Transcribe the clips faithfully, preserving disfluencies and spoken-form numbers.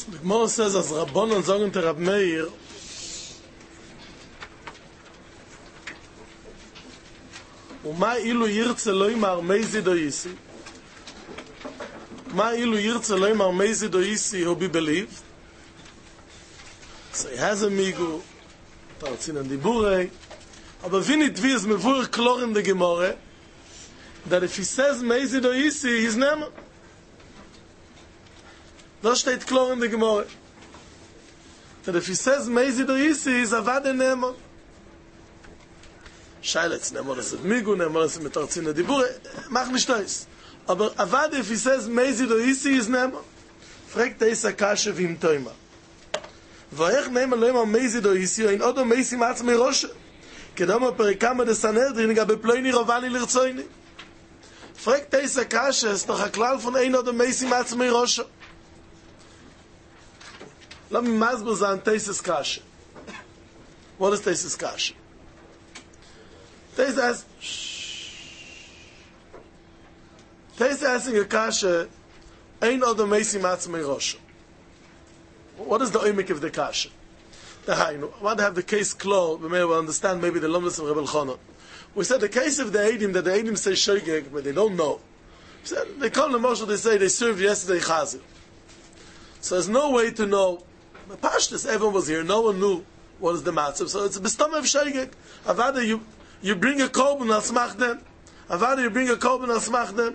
The Gemara says, as Rabbanon sagen to Rab Meir, ומה אילו ירצה לא ימר מייזי דו יסי? מה אילו ירצה לא ימר מייזי דו יסי, he'll be believed? So he has a migu, tartzin and dibure, aber wie nicht wie es mevur klor in the Gemara, that if he says meizi do yisi, he's nemer. Das steht klor in the Gemara. That if he says meizi do yisi, he's avade nemer. Shailets nemer, das ist migu, nemer, das ist mit tartzin and dibure, mach nicht das. Aber avade, if he says meizi do yisi, he's nemer. Fragt er isa kashe vim toima. ואיך נאמר לא יאמר מייזי דו איסי, אין עוד מייסי מעצמי ראשה. כדאמר פרקמה דסנהדרין, גבי פלויני רובני לרצויני. פרק תייסה קשה, es noch הכלל von אין עוד מייסי מעצמי ראשה. לא ממסבר זה תייסס קשה. What is תייסס קשה? תייסה has... תייסה asking a קשה, אין עוד מייסי מעצמי ראשה. What is the oimik of the kasha? The Hainu. I want to have the case closed. We may well understand maybe the lumnus of Rebbe Elchanan. We said the case of the Eidim, that the Eidim say shogeg, but they don't know. We said, they come to Moshe, they say they served yesterday chazir. So there's no way to know. The Pashtus, everyone was here, no one knew what is the matzah. So it's a bestam of shogeg. Avada, you, you bring a korban al smach them. Avada, you bring a korban al smach them.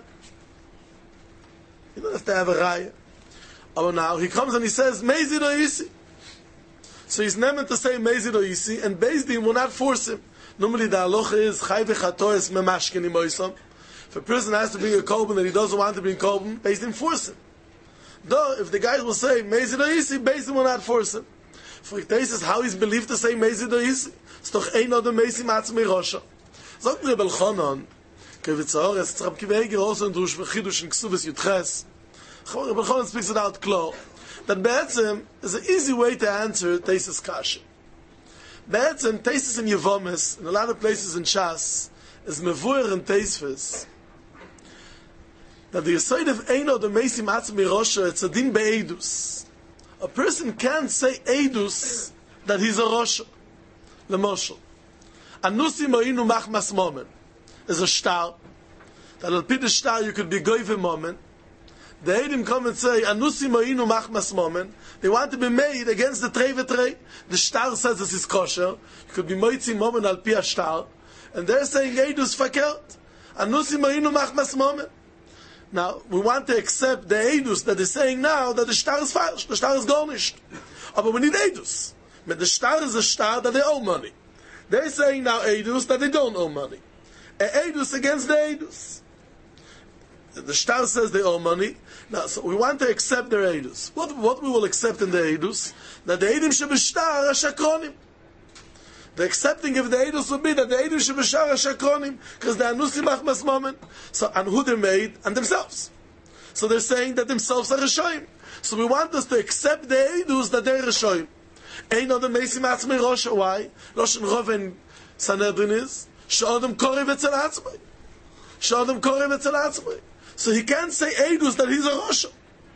You don't have to have a raya. Oh, now he comes and he says Meizi do Yisi. So he's never to say Meizi do Yisi, and Beis Din will not force him. Normally the halacha is Chai v'chatoes memashkeni moisam. If a person has to bring a korban and he doesn't want to bring korban, Beis Din force him. Though if the guys will say Meizi do Yisi, Beis Din will not force him. For it says how he's believed to say Meizi do Yisi. It's doch ein oder Meizi matzmei rosha. Sagt mir Rebbe Elchanan, kevitzahor es tzrab kivei gerosen dush v'chidush in ksubes yutches. Rebbe Elchanan speaks it out clear that Be'etzem is an easy way to answer Teisus Kasha. Be'etzem, Teisus in Yevomis, in a lot of places in Shas, is Mevuer and Teisfes, that the Yesod of Eino, the Meisi Matzmi Rosha, it's a din be'edus. A person can't say edus that he's a Rosha. Lemoshel. Anusi Mo'inu Machmas Momen is a star, that al pi the star you could be goyve moment. The Eidim come and say, Anusi Mo'inu Machmas Momen. They want to be made against the Trei v'Trei. The star says this is kosher. You could be Moitzi Momen al pi a star. And they're saying, Eidus fakert. Anusi Mo'inu Machmas Momen. Now, we want to accept the Eidus that they're saying now that the star is falsch. The star is garnished. But we need Eidus. But the star is a star that they owe money. They're saying now Eidus that they don't owe money. A Eidus against the Eidus. The star says they owe money. Now, so we want to accept their Eidus. What, what we will accept in the Eidus? That the Eidim shebeshtar are shakronim. The accepting of the Eidus will be that the Eidim shebeshtar are shakronim, because they are nusi machmas moment. So, and who they're made? And themselves. So they're saying that themselves are Rishoyim. So we want us to accept the Eidus that they're Rishoyim. Ein odem meisi matzmei rosha. Why? Loshen Roven Sanhedrin is, she'odem korev etzel atzmei. She'odem korev etzel atzmei. So he can't say Eidus that he's a Rosha.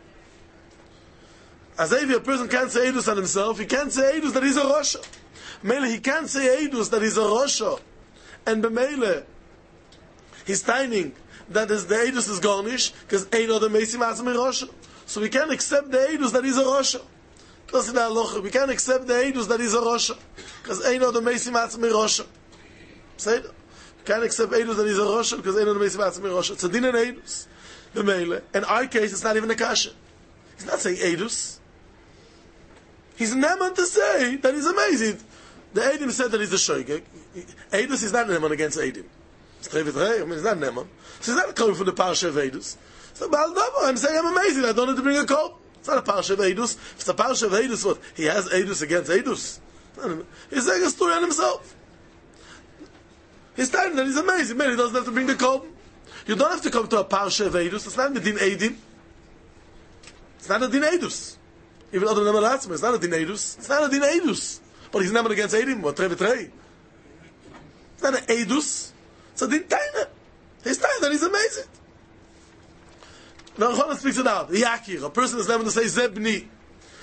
As if a person can't say Eidus on himself, he can't say Eidus that he's a Rosha. Mele, he can't say Eidus that he's a Rosha. And B'mele, he's timing that is the Eidus is garnish, because Eino the Meisi Matzmei Rosha. So we can't accept the Eidus that he's a Rosha. That's in the halacha. We can't accept the Eidus that he's a Rosha, because Eino the Meisi Matzmei Rosha. Say that. We can't accept Eidus that he's a Rosha, because Eino the Meisi Matzmei Rosha. It's a din in Eidus. The Mele. In our case, it's not even a kasha. He's not saying Eidus. He's neman to say that he's amazing. The Eidim said that he's a shogeg. Eidus is not neman against Eidim. It's Trei v'Trei. I mean, it's not neman. So he's not coming from the parsha of Eidus. So, I'm saying I'm amazing. I don't need to bring a call. It's not a parsha of Eidus. If it's a parsha of Eidus, what? He has Eidus against Eidus. He's saying a story on himself. He's telling that he's amazing. Maybe he doesn't have to bring the call. You don't have to come to a parsha of Eidus. It's not a din Eidim. It's not a din Eidus. Even other than Malatzma, it's not a din Eidus. It's not a din Eidus. But he's never against Eidim. What Trei v'Trei? It's not an Eidus. It's a din Taina. He's telling that he's amazing. Now Chonas speaks it out. Yakir. A person is never to say Zebni.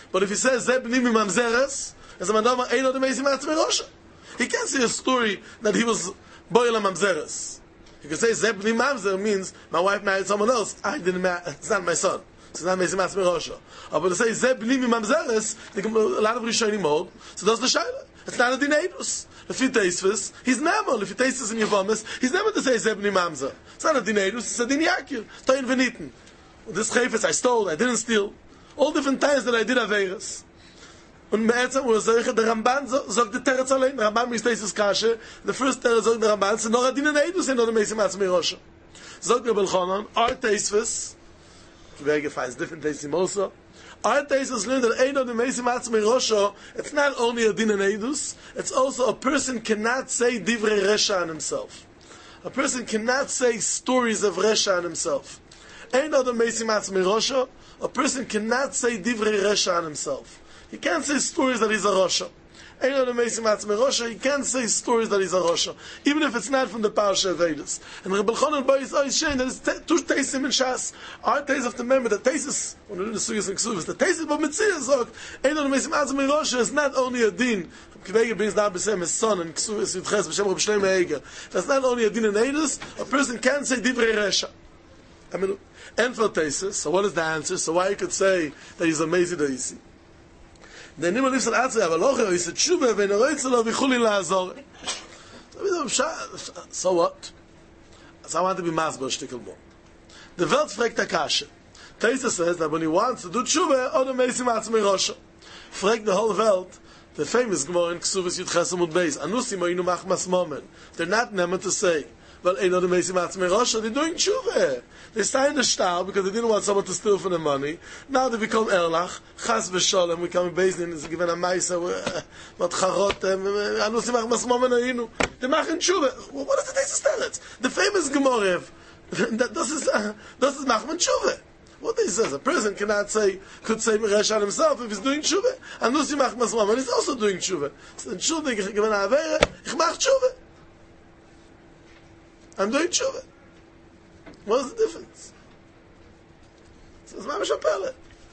But if he says Zeb Nimi Mamzeres, as a mandama Eino de Meisi Matzmei Rosha. He can't say a story that he was Boyle Mamzeres. He could say Zeb Nimi Mamzer means my wife married someone else. I didn't marry, it's not my son. It's not Meisi Matzmei Rosha. But to say Zeb Nimi Mamzeres, a lot of Rishonim hold. So that's the Shaila. It's not a Dinedus. If he tastes he's never. If he tastes in Yevomis, he's never to say Zeb Nimi Mamzer. It's not a Dinedus. It's a Din Yakir. Toin Veniten. This Chayfetz I stole, I didn't steal. All different times that I did Averis. Und Me'etzam, wo er sagt, der Ramban sagt der Teretz allein, der Ramban misst es Kasche, the first Teretz sagt der Ramban, c'est noch a Dinen Eidus in oder Meisi Matzmei Rosha. Sagt der Belchonon, our Teisves, very good, finds different tastes in Mosa, our Teisves learn that Ein oder Meisi Matzmei Rosha, it's not only a Dinen Eidus, it's also a person cannot say Divrei Resha on himself. A person cannot say stories of Resha on himself. Ein oder Meisi Matzmei Rosha, a person cannot say Divrei Resha on himself. He can't say stories that he's a Rosha. Ein oder Meisi Matzmei Rosha, he can't say stories that he's a Rosha. Even if it's not from the Parasha of Vedas. And Rebbe Elchanan Bar is always saying that it's two Teisim in Shas. Our Teis have to remember that Teisis, when we're doing the Sugis and Ksuvas, the Teisis of Mitzvah Zog, Ein oder Meisi Matzmei Rosha is not only a din, Kvege brings down B'Shem his son, and Ksuvas Yitches, B'Shem Reb Shlomo Eiger. That's not only a din in Eidus, a person can't say Divrei Resha. I mean, and for Teisis, so what is the answer? So why you could say that he's a Meisi Daisi? Der nimmer liefst an Arzt, aber locher, ist es Tshuva, wenn er reizt, oder wie Chulin la'azor. So what? So I want to be masber, shtikel more. The Welt fragt der Kasche. Teisa says that when he wants to do Tshuva, oder Meisi Matzmei Rosha. Fragt the whole Welt, the famous Gemara in Ksuvas Yud Chesam und Beis, Anusi mo'inu machmas momen. They're not never to say, well, Ein oder Meisi Matzmei Rosha, they're doing Tshuva. They signed the shtar because they didn't want someone to steal from the money. Now they become Erlach, Chas v'Sholem, we come in Bezdin, it's given a Maisa, what Charot, Anusi machmas momen ayinu. They machen Tshuva. What does the Teisa tell it? The famous Gemara, this is, uh, this is Machman Tshuva. What he says, a person cannot say, could say Meresh on himself if he's doing Tshuva. Anusi machmas momen, he's also doing Tshuva. So Tshuva, given a Avera, ich mach Tshuva. I'm doing Tshuva. What is the difference? So it's mamish a pele.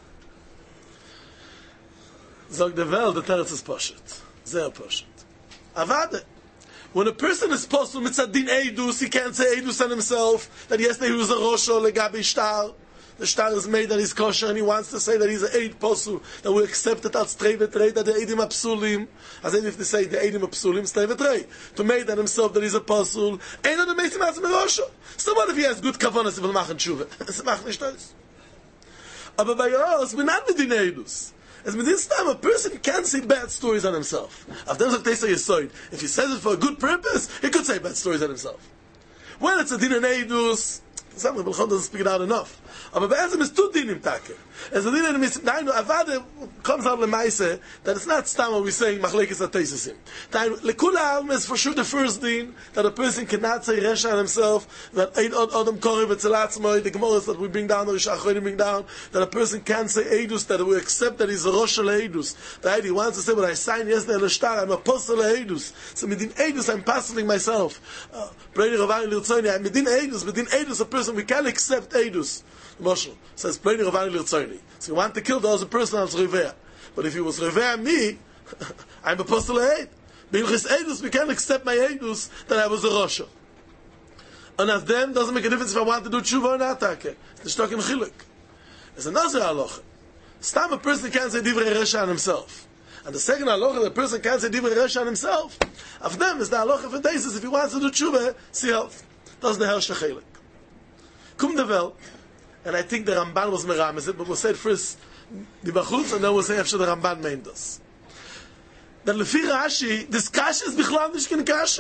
Zog the Welt, the Teretz is poshet. Sehr poshet. Avade. When a person is poshet mitzad din Eidus, he can't say Eidus on himself, that yesterday he was a Rosho, legabi shtar. The shtar is made that he's kosher, and he wants to say that he's an Eid Posu, that we accept it as Trei v'Trei, that the Eidim Apsulim, as if they say the Eidim Apsulim, is Trei v'Trei, to make that himself that he's a Posul, ain't on the Meisi Matzmei Rosha. So what if he has good kavanas, he will machen Tshuva? Es macht nicht das. Aber bei uns, we're not with the Eidus. As with this time, a person can't say bad stories on himself. After that, they say Yesoid. If he says it for a good purpose, he could say bad stories on himself. When it's a din and Eidus, some Rebbe Elchanan doesn't speak it out enough. Aber bei Ezem is two dinim take. As the dinim is, Dainu, Avade comes out Lemaise, that it's not Stam we're saying Machlekes HaTeisasim. Dainu, Lekulam is for sure the first din, that a person cannot say Resha on himself, that Ein Odom Koreh V'Tzelatzmoi, the Gemara that we bring down, the Risha Achonim bring down, that a person can't say Eidus, that we accept that he's a Rosh Eidus. That he wants to say, what I signed yesterday on the Shtar, I'm a Apostle Eidus. So midin Eidus, I'm apostling myself. Brady Ravani Lirtzoni, I'm midin Eidus, midin Eidus, a person, we can't accept Eidus. Moshe says, Pliny Ravani Lirtzoni. So you want to kill the other person as Rivea. But if he was Rivea me, I'm Apostle Eid. B'ilchis Eidus, we can't accept my Eidus that I was a Rosha. And as them, doesn't make a difference if I want to do Tshuva or not. It's the Shtok in Chiluk. It's another halacha. Stam a person can't say Divrei Resha on himself. And the second halacha, the person can't say Divrei Resha on himself. Of them is the halacha for Teisus. If he wants to do Tshuva, see how does the Herrscher Chiluk. Kum de Welt. And I think the Ramban was meramis it, but we'll say it first the Bachutz, and then we'll say after the Ramban meant us. That Lefi Rashi, this kasha is bichlal nish ken kasha.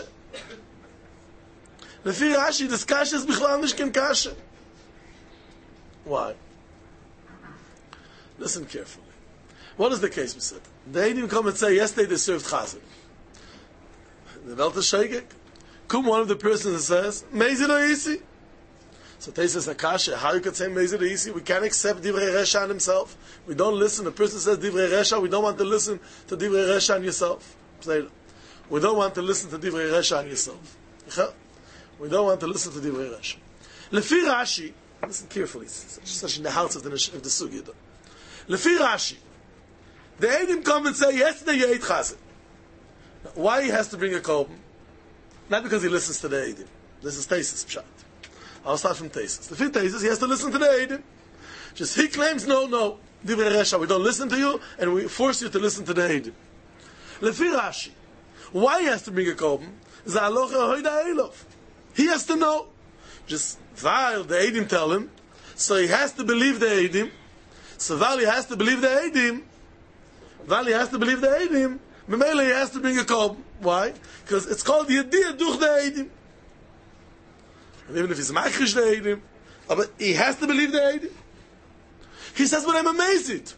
Lefi Rashi, this kasha is bichlal nish ken kasha. Why? Listen carefully. What is the case we said? They didn't come and say yesterday they served chazan. The Welt is shaykik. Come one of the persons and says, Mezi lo yisi. So Teisa Akasha, how you could say Mezid Isi? We can't accept Divrei Resha on himself. We don't listen. The person says Divrei Resha, we don't want to listen to Divrei Resha on yourself. We don't want to listen to Divrei Resha on yourself. We don't want to listen to Divrei Resha. Lefi Rashi, listen carefully, it's such in the heart of the, of the Sugya. Lefi Rashi, The Eidim come and say, yesterday you ate Chazer. Why he has to bring a korban? Not because he listens to the Eidim. This is Tesis Pshat. I'll start from Tesis. The fifth Tesis, he has to listen to the Eidim. Just he claims, no, no, Divrei Resha, we don't listen to you, and we force you to listen to the Eidim. Lefi Rashi, why he has to bring a korban? Za'alocha hoida elov. He has to know. Just while the Eidim tell him, so he has to believe the Eidim. So while he has to believe the Eidim, while he has to believe the Eidim, Memele he has to bring a korban. Why? Because it's called Yediyah durch the Eidim. And even if he's makrish the Eidim, but he has to believe the Eidim. He says, but I'm amazed.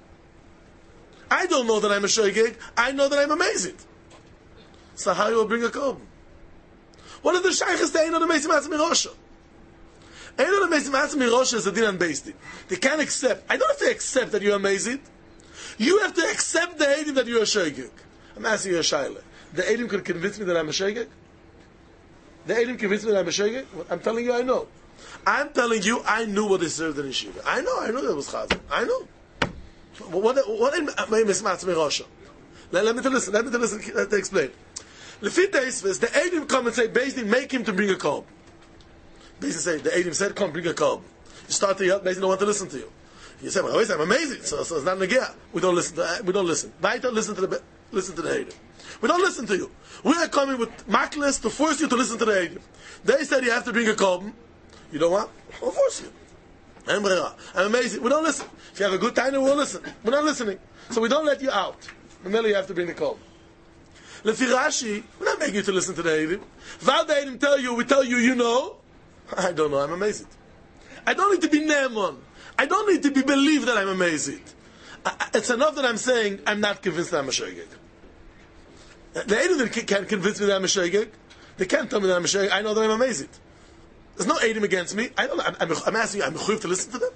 I don't know that I'm a shoygeg. I know that I'm amazed. So how you will bring a korban? What is the shaykhs to Eino the Mesim Atzmi Rosha? Eino the Mesim Atzmi Rosha is a din and based. They can't accept. I don't have to accept that you're amazed. You have to accept the Eidim that you're a shoygeg. I'm asking you a shayla. The Eidim could convince me that I'm a shoygeg? The Eidim convinced me that I'm a shoygeg? I'm telling you I know. I'm telling you, I knew what they served in Yeshiva. I know, I know that was Chazal. I know. What what in Mismatz Mirosha? Let, let me to listen. Let me to listen. Let me explain. Lefit Eisves, the Eidim come and say, basically, make him to bring a korban. Basically, say the Eidim said, come bring a korban. You start to yell, basically, don't want to listen to you. You say, well, always I'm amazing. So, so it's not Nagia. We don't listen. To, we don't listen. Weiter, listen to the listen to the Eidim. We don't listen to you. We are coming with maklis to force you to listen to the Eidim. They said you have to bring a korban. You don't want? I'll force you. I'm amazing. We don't listen. If you have a good time, we'll listen. We're not listening. So we don't let you out. Immediately you have to bring the korban. Lefi Rashi, we're not making you to listen to the Eidim. Val the Eidim tell you, we tell you, you know. I don't know, I'm amazed. I don't need to be Ne'eman. I don't need to be believed that I'm amazed. I, it's enough that I'm saying, I'm not convinced that I'm a shoygeg. The Eidim can't convince me that I'm a shoygeg. They can't tell me that I'm a shoygeg. I know that I'm amazed. There's no Eidim against me. I don't. I'm, I'm, I'm asking you. I'm mechuyev to listen to them.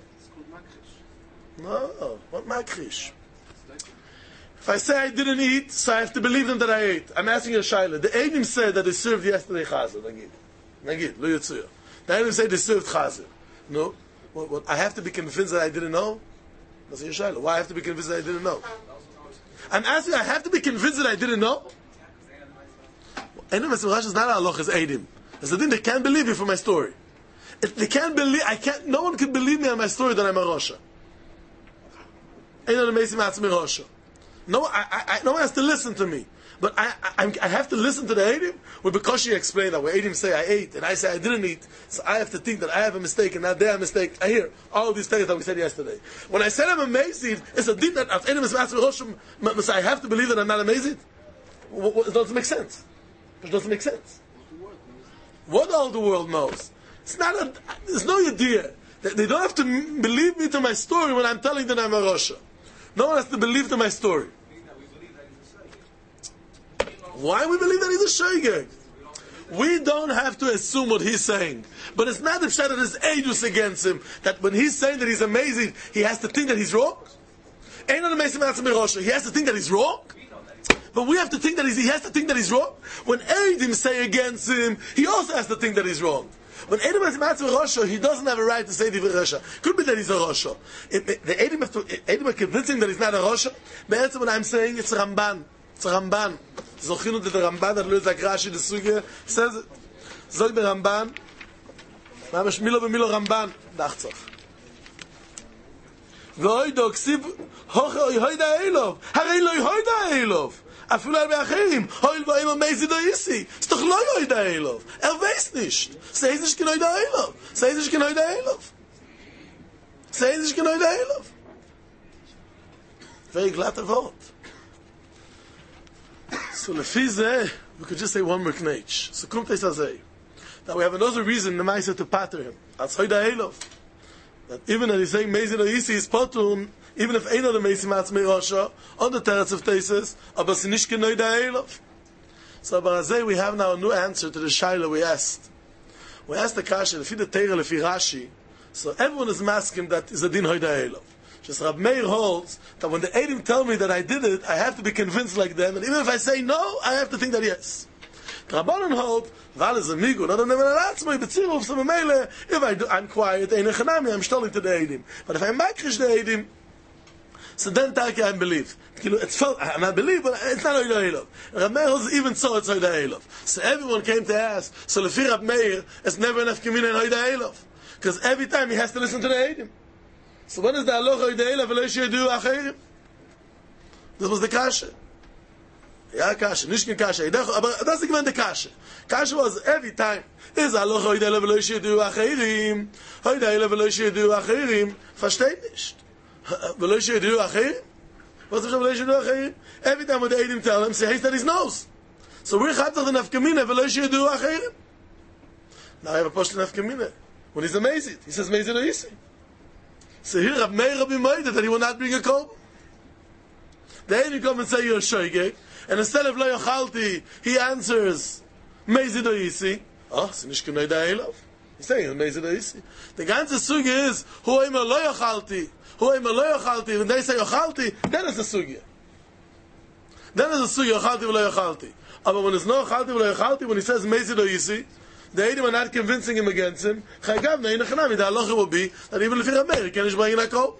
No, what makrish? If I say I didn't eat, so I have to believe them that I ate. I'm asking you a shayla. The Eidim said that they served yesterday chazer. Nagid, nagid, lo yitzuya. The Eidim said they served chazer. No, what, what, I have to be convinced that I didn't know. That's your shayla. Why I have to be convinced that I didn't know? I'm asking. I have to be convinced that I didn't know. Eidim Mesim is not a halach as Eidim. It's the thing they can't believe me for my story. If they can't believe, I can't. No one can believe me on my story that I'm a Rosha. Ain't no Mesim Atzmi Rosha. No, I, I, no one has to listen to me. But I, I, I have to listen to the Eidim. Well, because she explained that where Eidim say I ate and I say I didn't eat, so I have to think that I have a mistake and not they have a mistake. I hear all these things that we said yesterday. When I said I'm amazing, it's a din that as Eidim is Atzmi Rosha. I have to believe that I'm not amazing. It doesn't make sense. It doesn't make sense. What all the world knows. It's not a, there's no idea. They don't have to believe me to my story when I'm telling them I'm a Rosha. No one has to believe to my story. Why we believe that he's a shoygeg? We don't have to assume what he's saying. But it's not the pshat that there's ages against him, that when he's saying that he's amazing, he has to think that he's wrong. Ain't on the Mesim Atzmi Rosha. He has to think that he's wrong. But we have to think that he's, he has to think that he's wrong. When Eidim say against him, he also has to think that he's wrong. When Eidim has Matzah Rosha, he doesn't have a right to say Divrei Resha. Could be that he's a Rosha. If the Eidim have to, Eidim are convincing that he's not a Rosha. But answer when I'm saying it's Ramban. It's Ramban. Zochinu to the Ramban that Luis Akrashi the Suge says it. Zog the Ramban. Mamash Milo b'Milo Ramban. Dachtzach. V'oido ksiv hocha hoida Eilov. Harei lo hoida Eilov. אפילו הרבה אחרים, הויל באים המייזי דו איסי, זה doch לא יודע אילוב, er weiß nicht, sei sich genau יודע אילוב, sei sich genau יודע אילוב, sei sich genau יודע אילוב. Very glatte Wort. So לפי זה, we could just say one more knetch. So kommt es azay. Now we have another reason the Maisa to pater him, as יודע אילוב. That even if he's saying meizi do isi is patun, even if ein of the Mesim Atzmi Rosha, on the Teretz of Tesis, aber sie nicht genau der Eilov. So, Barazeh, we have now a new answer to the Shaila we asked. We asked the Kasha, lefi the Teira, lefi Rashi, so everyone is masking that is a din hoida Eilov. Just Rab Meir holds that when the Eidim tell me that I did it, I have to be convinced like them, and even if I say no, I have to think that yes. The Rabbanon hold, Val is a migu, not a never atzmai, but Tziruf, so Mamele, if I do, I'm quiet, ein echanami, I'm stalling to the Eidim. But if I'm makrish the Eidim, So then Taki I believe. It's felt I not believe, but it's not Oida Elov. Rab Meir holds even so it's Oida Elov. So everyone came to ask. So Lefi Rab Meir, it's never enough Kamina in Oida Elov, because every time he has to listen to the Eidim. So when is the Aloch Oida Elov v'lo yishidu acherim? This was the kasha. Yeah, kasha. Nishkin kasha. But that's the the kasha. Kasha was every time. Is Aloch Oida Elov v'lo yishidu acherim? Oida Elov v'lo yishidu acherim? Versteht nicht. V'lo yishidu acherim? What's the v'lo yishidu acherim? Every time when the Eidim tell him, say, he said his nose. So we're chatzach the nafkamina v'lo yishidu acherim. Now I have a post nafkamina. When he's amazed, he says, Mezid Oisi. So here, Rab Meir Rabbi Moed that he will not bring a korban. The Eidim come and say, you're a shoygeg, and instead of lo yochalti, he answers, Mezid Oisi. Oh, so nishkin Oida Elov. He's saying, Mezid Oisi. The ganze sugi is, hu oimer lo yochalti, hu oimer lo yochalti. When they say yochalti, then it's a sugi. Then it's a sugi, yochalti v'lo yochalti. But when it's no yochalti v'lo yochalti, when he says Mezid Oisi, the Eidim are not convincing him against him. Chaygav ne'in echanami. The halacha will be that even Lefi Rab Meir, he can't bring in a korban.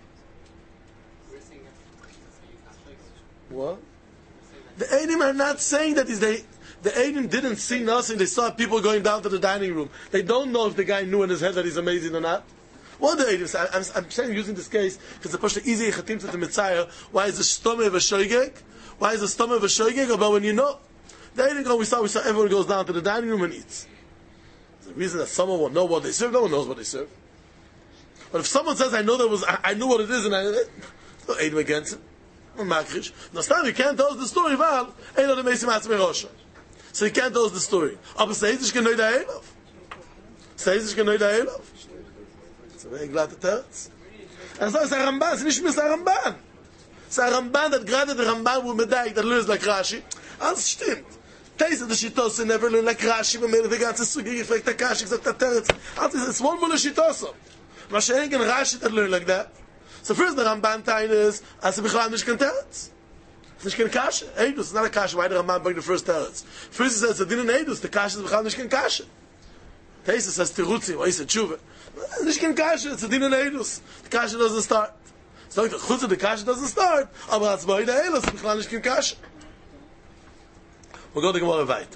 What? The Eidim are not saying that is they. The Eidim didn't see nothing. They saw people going down to the dining room. They don't know if the guy knew in his head that he's amazing or not. What the Eidim say? I'm, I'm saying using this case because the Pasha easy chatim to the Mitzayah. Why is the stomach of a shoygeg? Why is the stomach of a shoygeg? But when you know, the Eidim go. We saw. We saw everyone goes down to the dining room and eats. The reason that someone will know what they serve, no one knows what they serve. But if someone says, "I know that was, I, I knew what it is," and I, no Eidim against it, no makrish. No, still you can't tell us the story. Val, Eidim the Meisim Atzmei Rosha. So you can't tell us the story. Aber says ich can know the Eidim. Says ich can know the Eidim. It's a very glad to tell us. And so it's a Ramban. It's nicht mehr a Ramban. It's a Ramban that gerade the Ramban will medayik that löst like Rashi. Alles stimmt. Taste the shitose never learn like Rashi, but maybe the ganze sugi gefleckt der Kashi gesagt der Teretz. Also it's one more shitose. Was ain't gonna Rashi that learn like that. So first the Ramban time is as a bichlal nicht kan Teretz. Nicht kan Kashi. Eidus is not a Kashi. Why the Ramban bring the first Teretz? First he says the didn't Eidus. The Kashi is bichlal nicht kan Kashi. Taste says Tirutzi. Why is it tshuva? Nicht kan Kashi. It's a didn't Eidus. The Kashi doesn't start. So the chutz the Kashi doesn't start. Aber it's by the Eidus bichlal nicht kan Kashi. We'll go to Gemara weiter.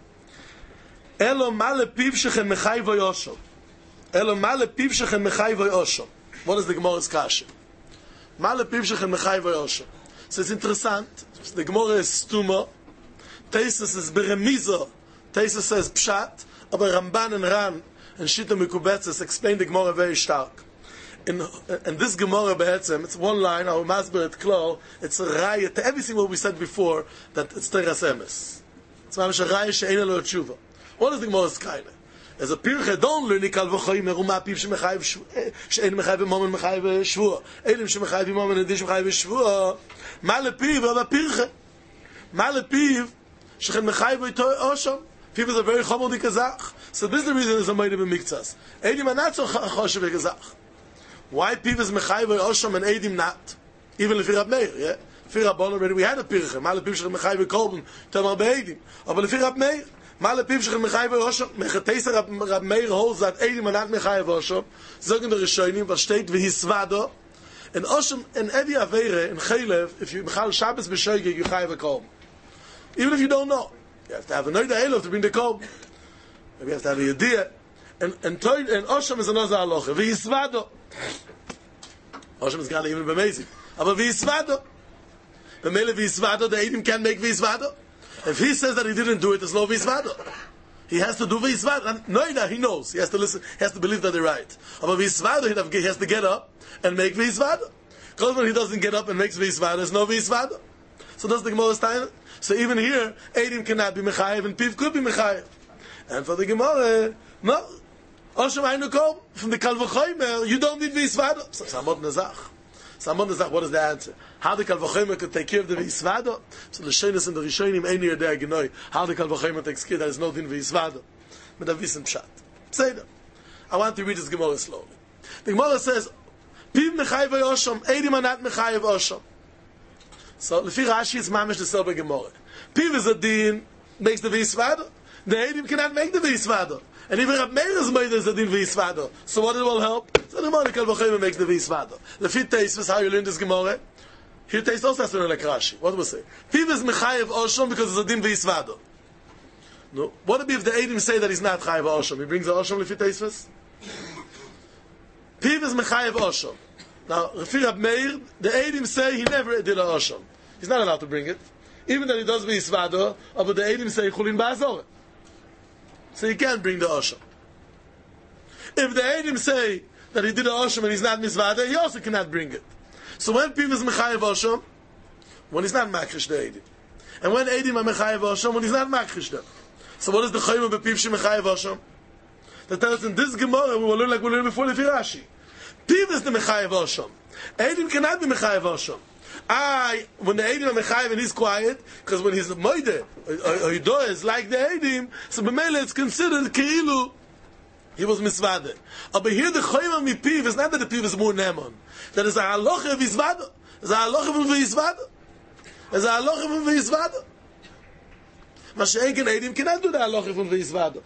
Elo male pivshechen mechai v'yosho. Elo male pivshechen mechai v'yosho. What is the Gemara's kasha? Male pivshechen mechai v'yosho. So it's interessant. The Gemara is stuma. Teisus is beremizo. Teisus says pshat. Aber Ramban and Ran and Shita Mikubetzes explain the Gemara very stark. In, in this Gemara be'etzem, it's one line, our masber at Klo, it's a raya to everything what we said before, that it's teras emes. It's mamish a raya she'ena lo tshuva. What is the Gemara's kaila? As a pirche, don't learn ikal v'choyim, eruma piv she'mechayiv she'en mechayiv v'momen mechayiv shvua. Elim she'mechayiv v'momen edish mechayiv shvua. Ma lepiv, aber pirche. Ma lepiv, she'chen mechayiv v'itoy osham. Piv is a very chomodik azach. So this is the reason there's a meidem in mikzas. Elim are not so choshev azach. Why Piv is Mechayv Osham and Eidim not? Even if Rab Meir, yeah? If Rab already we had a Pirche. Mal Piv Shech Mechayv Kolben, Tamar Be'edim. But if Rab Meir, Mal Piv Shech Mechayv Osham, Mechateser Rab Meir holds that Eidim are not Mechayv Osham. Sagen the Rishonim, was steht V'hisvado. And Osham, and every Avere, in Chaylev, if you Mechal Shabbos B'Shoigeg, you Chayv a Kolben. Even if you don't know. You have to have a Noida Elov to bring the Kolben. Maybe you have to have a Yediyah. And, and, and Osham is another Aloche. V'hisvado. Osham is gerade even amazing. Aber v'yisvado. B'mele v'yisvado, the Eidim can make v'yisvado. If he says that he didn't do it, it's no v'yisvado. He has to do v'yisvado. No, no, he knows. He has to listen. He has to believe that they're right. Aber v'yisvado, he has to get up and make v'yisvado. Because when he doesn't get up and makes v'yisvado, it's no v'yisvado. So that's the Gemara style. So even here, Eidim cannot be mechayev and Piv could be mechayev. And for the Gemara, no. Osham Einu Kom, from the Kal V'chomer, you don't need V'yisvado. So Samot Nezach. Samot Nezach, what is the answer? How the Kal V'chomer could take care of the V'yisvado? So the Shenis and the Rishonim, Eini Yodea Genoi, how the Kal V'chomer takes care, there is no din V'yisvado. But I've wissen Pshat. Say that. I want to read this Gemara slowly. The Gemara says, Piv Mechayev Osham, Eidim are not Mechayev Osham. So, Lefi Rashi, it's mamish the Selber Gemara. Piv is a din, makes the V'yisvado. The Eidim cannot make the V'yisvado. And even Rab Meir is made as a din v'yisvado. So what it will help? So the Gemara Kal V'chomer makes the v'yisvado. The fit taste is how you learn this Gemara. Here taste also has to learn like Rashi. What do we say? Piv is mechayev oshom because it's a din v'yisvado. No. What if the Eidim say that he's not chayev oshom? He brings the oshom lefit taste. Piv is mechayev oshom. Now, Refi Rab Meir, the Eidim say he never did a oshom. He's not allowed to bring it. Even that he does v'yisvado, but the Eidim say chulin ba'azorah. So you can't bring the osham. If the Eidim say that he did the osham and he's not misvada, he also cannot bring it. So when Piv is mechayev osham, when he's not makrish the Eidim. And when Eidim are mechayev osham, when he's not makrish them. So what is the choyma bepiv she mechayev osham? That tells us in this Gemara, we will learn like we learned before the Rashi. Piv is the mechayev osham. Eidim cannot be mechayev osham. I, when the Eidim are mechayev and he's quiet, because when he's moide, or he does like the Eidim, so b'meila it's considered keilu he was misvade. But here the choyma mi piv is not that the piv is more nemon. That is a halacha of v'yisvado. It's a halacha of v'yisvado. It's a halacha of v'yisvado. Mashenken Eidim cannot do the halacha of v'yisvado.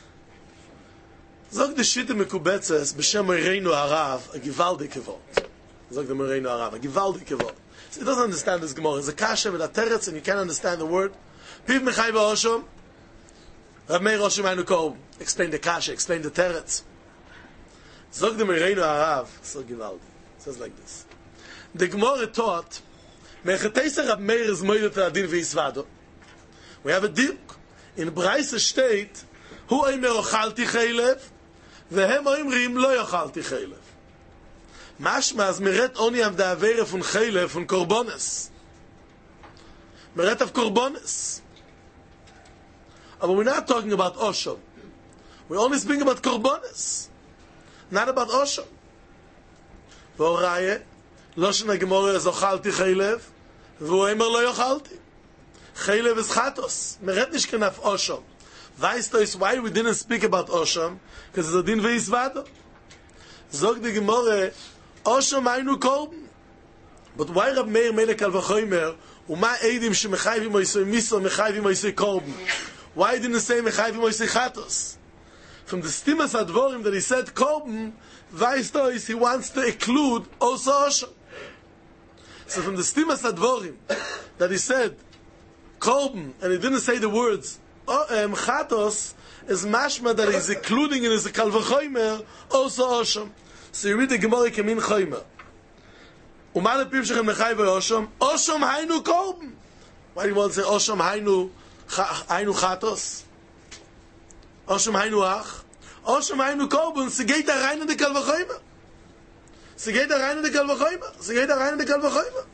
Zog the Shitte Mekubetzes b'shem Moreinu Harav a gewaldige Wort. Zog the Moreinu Harav a gewaldige Wort. So he doesn't understand this Gemara. It's a kasha with a teretz and you can't understand the word. Piv mechayev osham. Rab Meir osham hainu kol. Explain the kasha, explain the teretz. Zog the Moreinu Harav, so gewaldig. It says like this. The Gemara taught, Mechateisa Rab Meir is moedet adin v'yisvado. We have a diuk. In Braise state, Hu oimer ochalti chaylev, vehem oimrim lo yochalti chaylev. Mashma as meret oni av da avere von chaylev von korbones. Meret of korbones. But we're not talking about osham. We're only speaking about korbones. Not about osham. V'oraye, Loshen HaGemorah is ochalti chaylev, v'hu oimer lo yochalti. Chaylev is chatos. Meret nish kenaf osham. Weißt du, why we didn't speak about Osham? Because it's a din v'yisvado. Zog the Gemara, Osham hainu korban. But why Rab Meir made a Kal V'chomer, Uma Eidim shemechayvim oisei miso, mechayvim oisei korban? Why didn't he say mechayvim oisei chatos? From the Stimas Advorim that he said korban, weißt du, he wants to include also Osham. So from the Stimas Advorim that he said korban, and he didn't say the words Oh, um, chatos is mashma that he's including in his Kal V'chomer also Osham. So you read the Gemara Kemin Chomer. Uman lepim shechem mechayv Osham. Osham hainu korban. Why do you want to say Osham hainu hainu chatos? Osham hainu ach. Osham hainu korban. Sie geht da rein in the Kal V'chomer. Sie geht da rein in the Kal V'chomer. Sie geht da rein in the Kal V'chomer.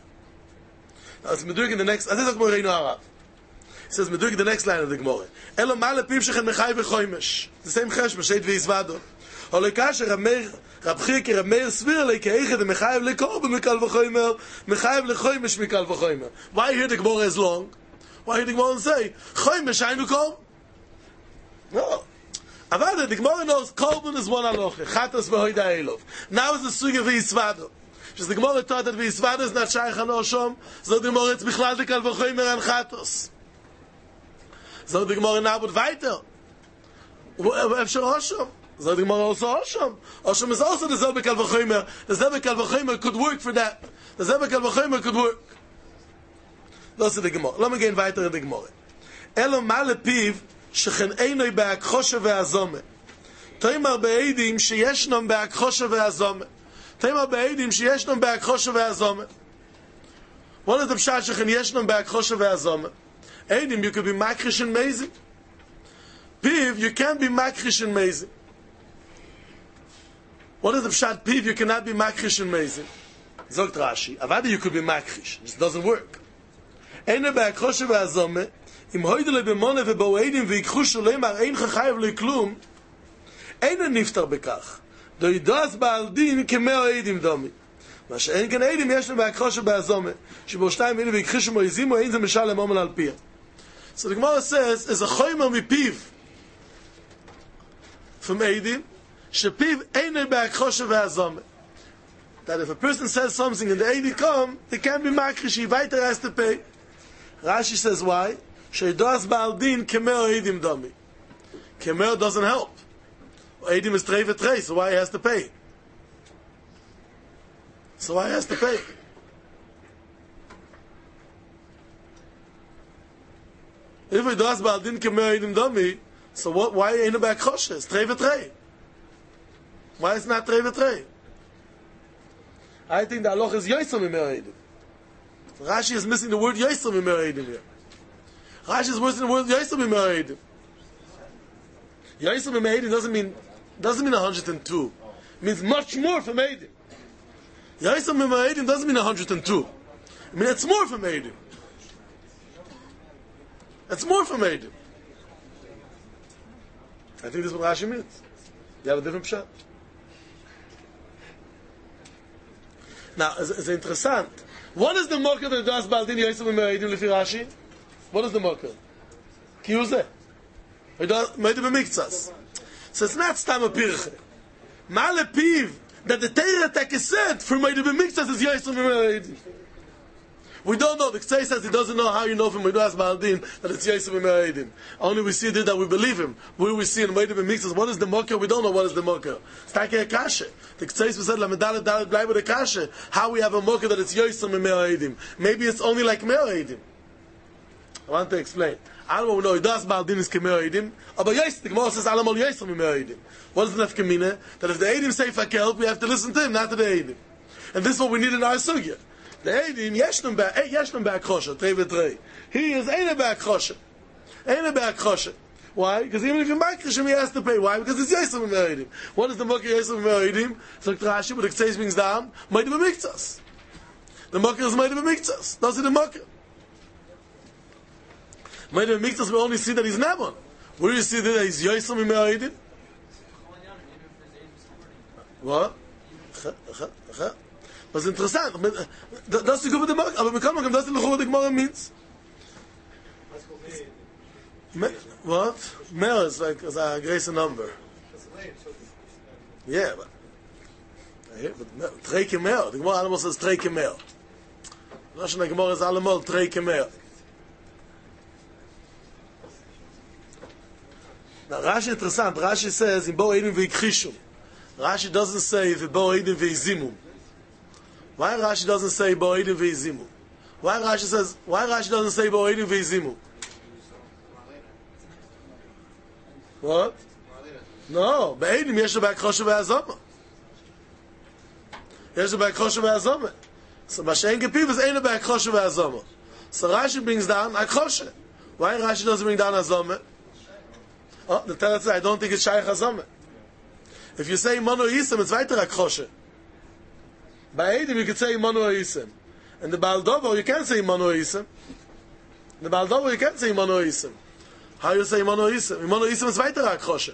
Now it's medurik in the next. I think it's Moreinu Harav. It says, Medurik, the next line of the Gemara. Elo male piv shechen mechayv v'choymesh. The same cheshma, sheit v'yisvado. Ole kasher, Rab Meir, Rab Chike, Rab Meir svir lei keichet, mechayv lekorban mikal v'choymer, mechayv lechoymesh mikal v'choymer. Why here the Gemara is long? Why here the Gemara say, choymesh hainu korban? No. Avada, the Gemara knows, korban is one halacha, chatos v'hoida elov. Now is the suge v'yisvado. Because the Gemara taught that v'yisvado is not shaykh an osham, so the Gemara it's bichlal mikal v'choymer and chatos. So the Gemara now would weiter. Efshar Osham. So the Gemara also Osham. Osham is also the Zelbe Kal V'chomer. The Zelbe Kal V'chomer could work for that. The Zelbe Kal V'chomer could work. That's the Gemara. Let me get weiter in the Gemara. Elo male piv shechen einoi be'akhosha ve'azome. Toimar be'edim sheyeshnam be'akhosha ve'azome. Toimar be'edim sheyeshnam be'akhosha ve'azome. What is the pshat shechen yeshnam be'akhosha ve'azome? Eidim, you could be makrish and mezim. Piv, you can't be makrish and mezim. What is the pshat piv? You cannot be makrish and mezim. Zogt Rashi. Avada, you could be makrish. This doesn't work. Eine be'akhoshe ve'azome, im hoidele b'mone ve'bo eidim ve'ikchushu le'mar ein chachayev le'klum, eine niftar bekach. Do yidas ba'al din kemeo eidim domi. מה שאין כן eidim יש לו בהכחושה בהזומה, שבו שתיים eidim ויקחישו מויזימו, אין זה משל למומן על פיה. So the Gemara says, is a choymer mipiv from eidim, shepiv einei be'akhosha ve'azome. That if a person says something and the eidim come, they can't be makrish, he weiter has to pay. Rashi says why? Sheidoas ba'al din kemeo eidim domi. Kemer doesn't help. Eidim is trei v'trei, so why he has to pay? So why he has to pay? If he does baldin kemer eidim domi, so what? Why ain't it back choshe? It's trei v'trei. Why is it not trei v'trei? I think the halacha is yoisam imer eidim. Rashi is missing the word yoisam imer eidim here. Rashi is missing the word yoisam imer eidim. Yoisam imer eidim doesn't mean doesn't mean one hundred and two. It means much more from eidim. Yoisam imer eidim doesn't mean one hundred and two. I mean it's more from eidim. It's more from eidim. I think this is what Rashi means. You have a different pshat. Now, it's, it's interesting. What is the marker that does Baldin Yosef and Mereidim Lefi Rashi? What is the marker? Ki uzeh. It does Mereidim B'miktzas. So it's not Stam a Pirche. Ma lepiv that the Torah Tek said for Mereidim B'miktzas is Yosef and Mereidim. We don't know. The Ksei says he doesn't know how you know from Mereidim Baldin that it's Yosef and Mereidim. Only we see it that we believe him. Where we see in Mereidim B'miktzas, what is the marker? We don't know what is the marker. It's like a kasha. The Ktseis said, "Lamedalet dalet bleibe the kasha." How we have a marker that it's Yosem and Mereidim? Maybe it's only like Mereidim. I want to explain. I don't know. It does Baldin is Mereidim, but Yosem. The Gemara says, "Alamal Yosem and Mereidim." What is the nefkamina? That if the Eidim say fakel, we have to listen to him, not to the Eidim. And this is what we need in our sugya. The Eidim yeshnum ba yeshnum ba kosher trei v'trei. He is ein ba kosher, ein ba kosher. Why? Because even if you make Hashem, he has to pay. Why? Because it's Yosef and Mereidim. What is the Mokir Yosef and Mereidim? So Rashi, but the Ktseis brings down, Mereidim B'miktzas. The Mokir is Mereidim B'miktzas. That's the Mokir. Mereidim B'miktzas, we only see that he's Naaman. Where do you see that he's Yosef and Mereidim? What? But it's interesting. That's the good with the Mokir. Aber bekommen wir, das ist what the Gemara means. Me, what? Mer is like is a grace number. Yeah, but but trei kemer. The Gemara animal says trei kemer. Rosh the Gemara is allemal trei kemer. Now Rashi interessant. Rashi says in bo eidim v'ikchishum. Rashi doesn't say if bo eidim v'izimum. Why Rashi doesn't say bo eidim v'izimum? Why Rashi says? Why Rashi doesn't say bo eidim v'izimum? What? No, Be'edim yesh lo b'akchoshe ve'azoma. Yesh lo b'akchoshe ve'azoma. So Mashen Gepiv is ein lo b'akchoshe ve'azoma. So Rashi brings down akchoshe. Why Rashi doesn't bring down azoma? Oh, the Torah says I don't think it's shaykh azoma. If you say mano yisem, it's weiter akchoshe. Be'edim you could say mano yisem. And the Baal Dovo you can't say mano yisem. The Baal Dovo you can't say mano yisem. How you say Mano Yisem? Mano Yisem is weiter akchoshe.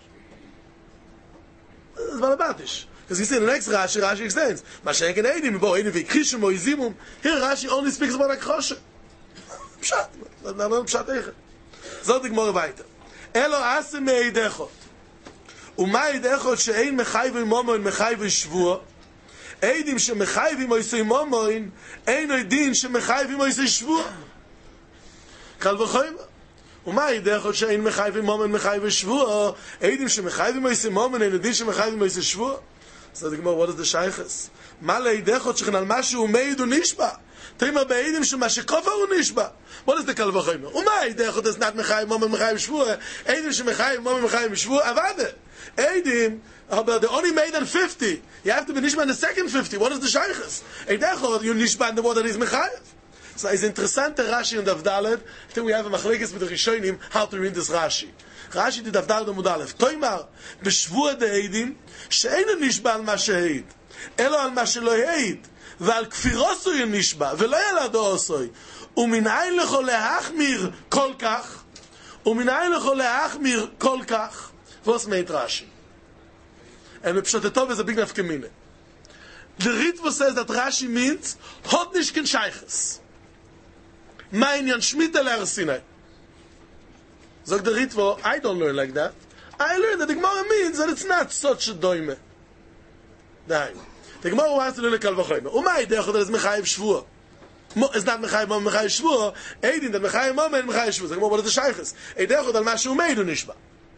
It's balabatish. Because you see in the next Rashi, Rashi explains, Mashen ken Eidim, bo Eidim v'ikchishum, bo Yizimum. Here Rashi only speaks about akchoshe. Pshat. Not pshat eichet. Zot the Gemara weiter. Elo asem me'eidechot. Uma eidechot she'ein mechayv momoin mechayv shvua. Eidim she'mechayv moisei momoin, ein oidin she'mechayv moisei shvua. Kal v'choyma. ומה ידעו שאין מחייבים מומן מחייב שבוע עדים שמחייבים מויסי מומן אין עדים שמחייבים מויסי שבוע so the Gemara, what is the shaykhis? מה לידעו שכן על משהו מעיד ונשבע תאמר בעדים שמה שקופה הוא נשבע what is the קל וחומר? ומה ידעו that's not מחייב מומן מחייב שבוע עדים שמחייב מומן מחייב שבוע עבדה עדים but they only made in fifty you have to be nishba in the second fifty what is the shaykhis? ידעו you nishba in the one that is מחייב. So it's interesting Rashi and Davdalet. I think we have a machlekes with the Rishonim how to read this Rashi. Rashi did Davdalet and Mudalef. Toimar b'shvua de'edim she'einu nishba al ma she'eid elo al ma she'lo ye'eid ve'al kfirosu yin nishba ve'lo yelado osoi u'minayin lecho le'achmir kol kach u'minayin lecho le'achmir kol kach v'os meit Rashi and b'pshatetov is a big nafkamine. The Ritva says that Rashi means hot nish ken shayches mein yan shmita le'ar Sinai. Zog the Ritva, I don't learn like that. I learn that the Gemara means that it's not such a doime. The Gemara wants to learn a kal v'choyme. Umay de'echot that is mechayiv shvua. It's not mechayiv mom mechayiv shvua. Eidin that mechayiv mom and mechayiv shvua. The Gemara, what is the shayches? Eidechot al mashu meidu nishba.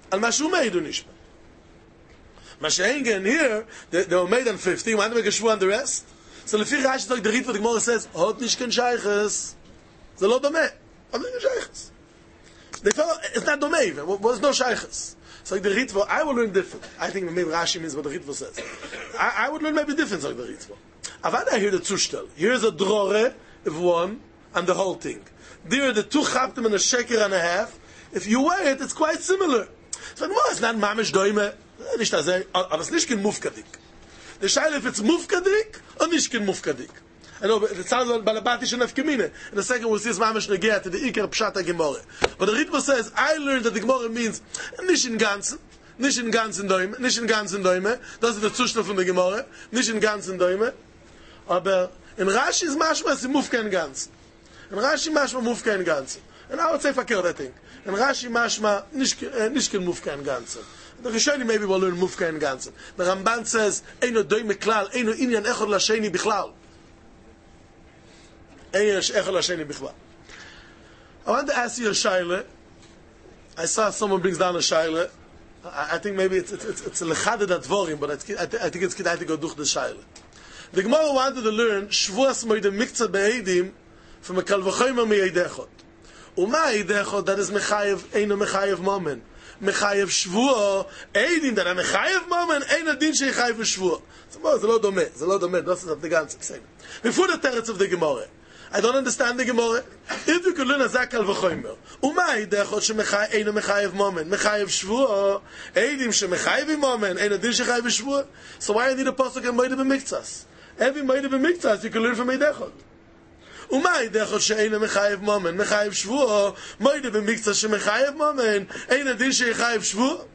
Al Mashu Meidu Nishba. Mashengen here, they, they were made on fifty, why did they make a shvu on the rest? So Lefi Rashi the Ritva, the Gemara says, Hot Nishken Shayches. Ze lo domeh. Hot Nishken Shayches. They felt, it's not domeh even. Well, there's no Shayches. So like the Ritva, I will learn different. I think maybe Rashi means what the Ritva says. I, I would learn maybe different, like the Ritva. Avada here the Zushtel. Here's a drore of one, and the whole thing. There are the two chaptim and a sheker and a half. If you weigh it, it's quite similar. So no, it's not mamish doime. Nicht das, aber es nicht kein mufkadik. The shaila if it's mufkadik or nicht kein mufkadik. I know it sounds like balabati shenef kemine. And the second we'll see is mamish negea to the ikar pshata gemore. But the Ritva says I learned that the gemore means nicht in ganzen, nicht in ganzen doime, nicht in ganzen doime. Das ist der Zustand von der gemore, nicht in ganzen doime. Aber in Rashi is mashma is mufka in ganzen. In Rashi mashma mufka in ganzen. And I would say fakir that thing. In Rashi mashma nicht nicht kein mufka in ganzen. The Rishonim maybe will learn mufka in ganzen. The Ramban says eino doime klal, eino inyan echad lasheni bichlal. Eino echad lasheni bichlal. I want to ask you a shaila. I saw someone brings down a shaila. I, I think maybe it's it's it's a lechaded advorim, but it's, I, th- I think it's kedai to go durch the shaila. The Gemara wanted to learn shvuas moide miktzah be'edim from a kal v'chomer me'edechot. Uma edechot that is mechayev eino mechayev momen. Mechayev shvuah edim that are mechayev momen eino din shechayev shvuah. So it's a lot dome. It's a lot dome. That's what the ganze saying. Before the teretz of the Gemara, I don't understand the Gemara. If you could learn a zakal v'chomer, uma edechot shemechayev eino mechayev momen mechayev shvuah edim shemechayev momen eino din shechayev shvuah. So why do you need a pasuk and moide b'miktzas? Every moide b'miktzas you can learn from edechot. Umay dechot she'eina mechayev momen, mechayev shvuah, moide b'miktzah she'mechayev momen, eina din she'echayev shvuah.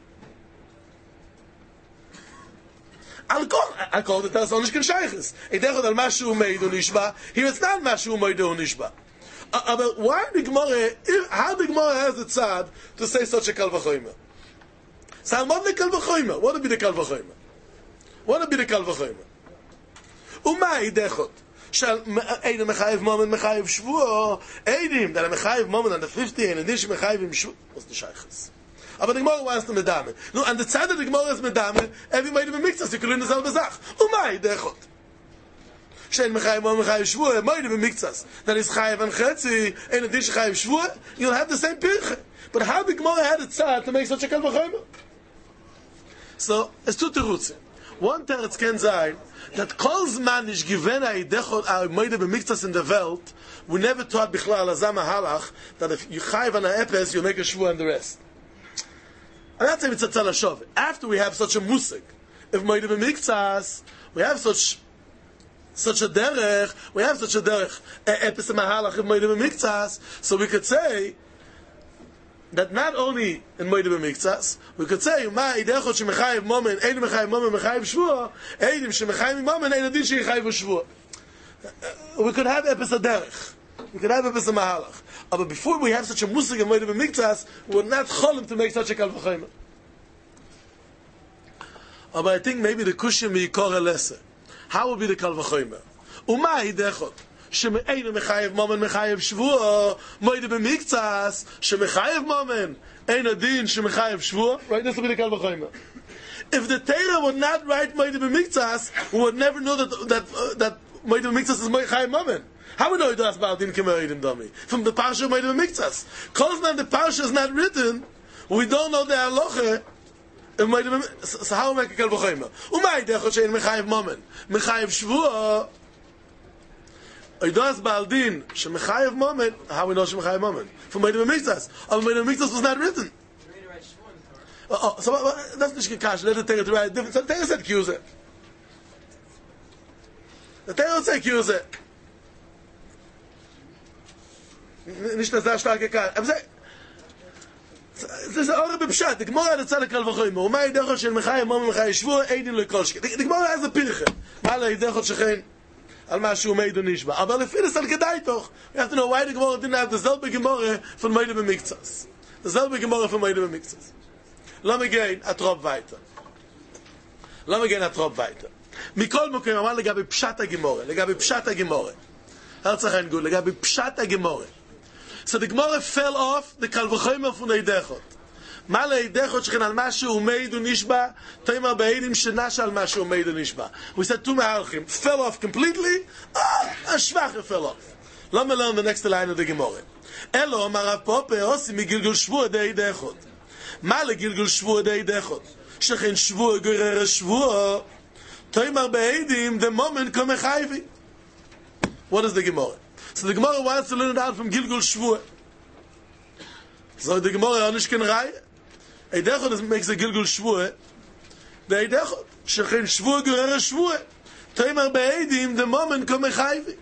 Al kol, al kol, the teras on nishken shayches. Edechot al mashu meidu nishba, here it's not mashu meidu nishba. But why the Gemara, how the Gemara has the tzad to say such a kal v'choymer? Salmon the kal v'choymer, what would be the kal v'choymer? What would be the kal v'choymer? Umay dechot. Shall Edim Mechayev Momen Mechayev Shvuah Edim that are Mechayev Momen on the fifty and addition Mechayev Shvuah was the Shaychus. Aber the Gemara wants to medame. No, and the side of the Gemara is medame. Every made of a mixas you could learn the selbe Zach. Umay dechot. Shall Mechayev Momen Mechayev Shvuah made of a mixas that is Chayev and Chetzi and addition Chayev Shvuah. You'll have the same pirche. But how the Gemara had it sad to make such a kal v'chomer? So it's two terutzim. One teretz can say that kol zman ish given a idechot a moide b'miktzas in the Welt, we never taught bichlal azam halach that if you chayiv on a epes, you make a shvuah and the rest. And that's if it's a tzalashov. After we have such a musik, if moide b'miktzas, we have such such a derech, we have such a derech epes and halach if moide b'miktzas, so we could say that not only in moide b'miktzas, we could say ma idechot shemechayev momen, ein mechayev momen mechayev shvuah, eidim shemechayev momen, ein adin shechayev shvuah. We could have epis derech, we could have epis mahalach. But before we have such a musig in moide b'miktzas, we're not cholim to make such a kal v'chomer. But I think maybe the kushim yikor lesser. How would be the kal v'chomer? Uma idechot. Shemeinu mechayev momen mechayev shvuah moide b'miktzas shemechayev momen ein adin shemechayev shvuah. Right, this will be the kal v'chomer. If the Torah would not write moide b'miktzas, we would never know that that uh, that moide b'miktzas is mechayev momen. How would we know das about din kemoidim dami from the parsha moide b'miktzas? Because the parsha is not written, we don't know the halacha. So how we make a kal v'chomer? Umay dechot shein mechayev momen mechayev shvuah. Oidas Baldin, Shemechayev Momen, how we know Shemechayev Momen? From Moed B'miktzas. Oh, Moed B'miktzas was not written. Oh, so that's not Shkikash. Let the Torah to write different. So the Torah said Kiyuzeh. The Torah said Kiyuzeh. Nicht das sehr starke Kash. Aber es ist auch ein Bepshat. Die Gemara hat es alle kal v'chomer. Umay dechot shel Mechayev Momen Mechayev shvuah eidin lekolshke. The Gemara has a pirche. Mala dechot shechein. Al mashu meidu nishba. Aber the finis al kedai toch. We have to know why the Gemara didn't have the selbe Gemara from moide b'miktzas. The selbe Gemara from moide b'miktzas. Lass me gehen a trop weiter. Lass me gehen a trop weiter. Mikol mokem amal legabi pshat ha-Gemara. Legabi pshat ha-Gemara. Herzach gut. Legabi pshat ha-Gemara. So the Gemara fell off the kal v'chomer from Eidechot. Male Eidechot Shechin al Mashu Umeid Unishba, Toimar Be'edim Shenash al Mashu Umeid Unishba. We said two Me'alchim, fell off completely, ah, a Shvache fell off. Let me learn the next line of the Gemara. Elo, Marav Pope, Osi Mi Gilgul Shvua De Eidechot. Male Gilgul Shvua De Eidechot. Shechin Shvua Gerere Shvua, Toimar Be'edim, the moment Come Chayvi. What is the Gemara? So the Gemara wants to learn it out from Gilgul Shvua. So the Gemara Anish Ken Rai, Eidechot makes a Gilgul Shvua. The Eidechot, Shechin Shvua Gerere Shvua, Toimar Be'edim, the moment Come Chayvi.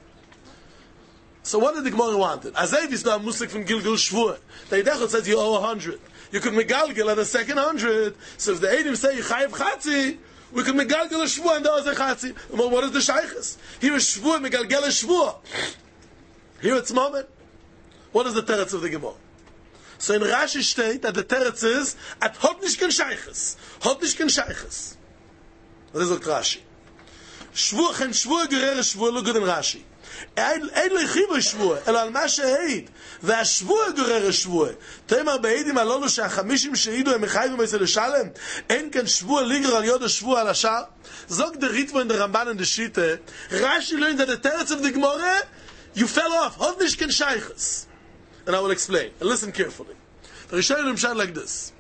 So what did the Gemara want? Azev is now Muslik from Gilgul Shvua. The Eidechot says you owe a hundred. You could megalgel at the second hundred. So if the Eidim say you chayiv chatzi, we could megalgel a Shvua and the other chatzi. Well, what is the shaykhis? Here is Shvua, megalgel a Shvua. Here it's moment. What is the teretz of the Gemara? So in Rashi state that the teretz is at hot nicht ken shaykhis. Hot nicht ken shaykhis. What is the Rashi? Shvua chen Shvua gerere Shvua lo good in Rashi. אין לחיבו שבוע, אלא על מה שהעיד, והשבוע גורר השבוע. תאמר בעידים הללו שהחמישים שהעידו הם מחייבים אצל לשלם, אין כאן שבוע ליגר על יוד השבוע על השאר. זוג דה ריטבו in the Ramban and the Shita, Rashi learned that the teretz of the Gemara, you fell off, hod nish ken shaychus. And I will explain, and listen carefully. The Rishonim shot like this.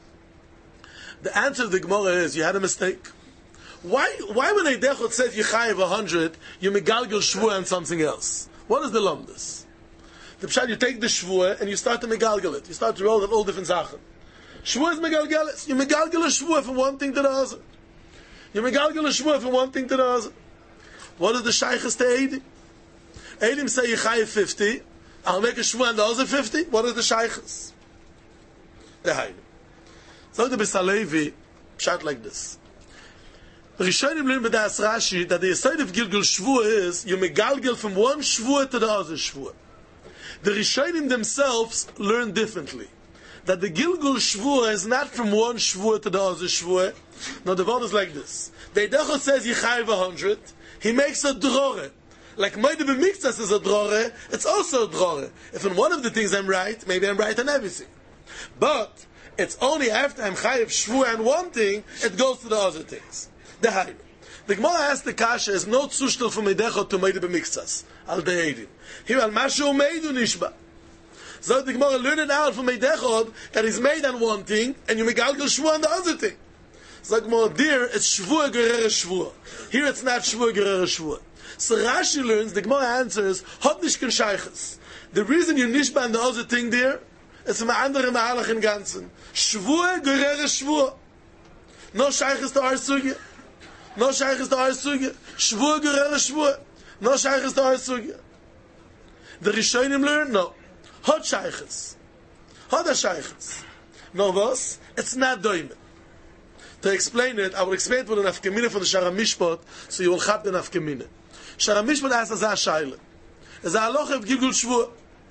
The answer of the Gemara is, you had a mistake. Why, why when Eidechot says you chayiv a hundred, you megalgel shvua and something else? What is the lumdus? The pshat, you take the shvua and you start to megalgel it. You start to roll it all different zachen. Shvua is megalgelis. You megalgel a shvua from one thing to the other. You megalgel a shvua from one thing to the other. What is the shaykhis to Eidim? Eidim say you chayiv fifty. I'll make a shvua and the other fifty. What is the shaykhis? The Heidim. So the Bisalevi pshat like this. The Rishonim learn b'das Rashi that the aside of Gilgul Shvua is you megalgel from one Shvua to the other Shvua. The Rishonim themselves learn differently. That the Gilgul Shvua is not from one Shvua to the other Shvua. No, the word is like this. The Eidechot says Yichayiv a hundred. He makes a drore. Like Moed B'Miktzas is a drore, it's also a drore. If in one of the things I'm right, maybe I'm right on everything. But it's only after I'm Chayiv Shvua and one thing, it goes to the other things. The Hainu. The Gemara asked the Kasha is no zushtel from Eidechot to Moed B'Miktzas. Al the Eidim. Here al Mashu Meidu Nishba. So the Gemara learned it out from Eidechot that he's made on one thing and you megalgel Shvua on the other thing. So the Gemara, there it's Shvua Gerere Shvua. Here it's not Shvua Gerere Shvua. So Rashi learns, the Gemara answers, Hot nish ken shaychus. The reason you nishba on the other thing there is from andere Mahalach in Ganzen. Shvua Gerere Shvua. No shaychus to our sugya. No shaykhis to our sugya. Shvua gerere shvua. No shaykhis to our sugya. The Rishonim learn? No. Hot shaykhis. Hot a shaykhis. No was? It's not doime. To explain it, I will explain it with an afkemine from the Sharam Mishpat, so you will have the afkemine. Sharam Mishpat asks as a shayle. As a haloch of Gilgul Shvua.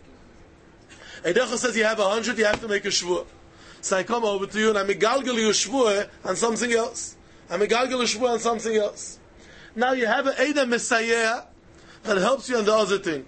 Eidechot says you have a hundred, you have to make a shvua. So I come over to you and I megalgel you a shvua on something else. I'm a galgal shvua on something else. Now you have an Eidem Messiah that helps you on the other thing.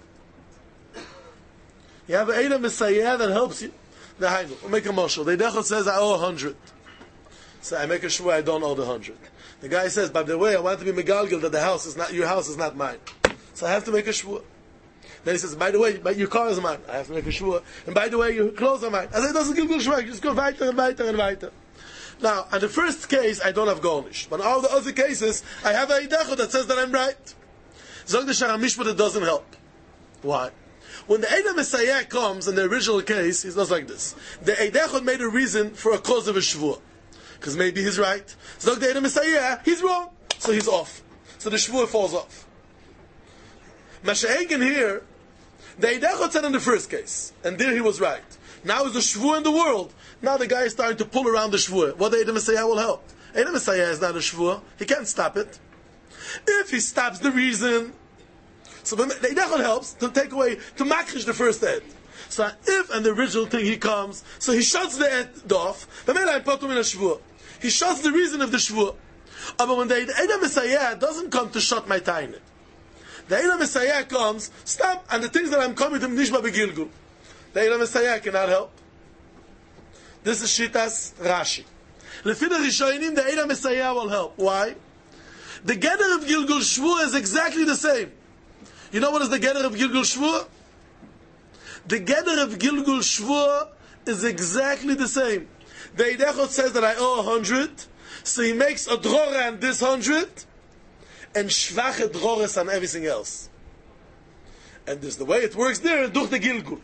You have an Eidem Messiah that helps you. The Hainu, we'll make a marshal. The Eidechot says I owe a hundred. So I make a shvua, I don't owe the hundred. The guy says, by the way, I want to be megalgal that the house is not, your house is not mine. So I have to make a shvua. Then he says, by the way, your car is mine. I have to make a shvua. And by the way, your clothes are mine. I say, it doesn't give shvua. You just go weiter and weiter and weiter. Now, in the first case, I don't have garnish. But in all the other cases, I have a Eidechot that says that I'm right. Zog the Sharam Mishpat, it doesn't help. Why? When the Eidem Messiah comes, in the original case, he does like this. The Eidechot made a reason for a cause of a shvua. Because maybe he's right. Zog the Eidem Messiah, he's wrong. So he's off. So the shvua falls off. Masha'egan here, the Eidechot said in the first case, and there he was right. Now is a shvua in the world. Now the guy is starting to pull around the shvua. What the Eidem Messiah will help? Eidem Messiah is not a shvua. He can't stop it. If he stops the reason, so the Eidechot helps to take away, to makrish the first ed. So if and the original thing he comes, so he shuts the ed off, he shuts the reason of the shvua. But when the Eidem Messiah doesn't come to shut my tiny, the Eidem Messiah comes, stop, and the things that I'm coming to nishba begilgul. The Eidem Messiah cannot help. This is Shitas Rashi. Lefi the Rishonim, the Eina Mesayah will help. Why? The Geder of Gilgul Shvua is exactly the same. You know what is the Geder of Gilgul Shvua? The Geder of Gilgul Shvua is exactly the same. The Eidechot says that I owe a hundred, so he makes a drora on this hundred, and shvache drores on everything else. And this is the way it works there, durch the Gilgul.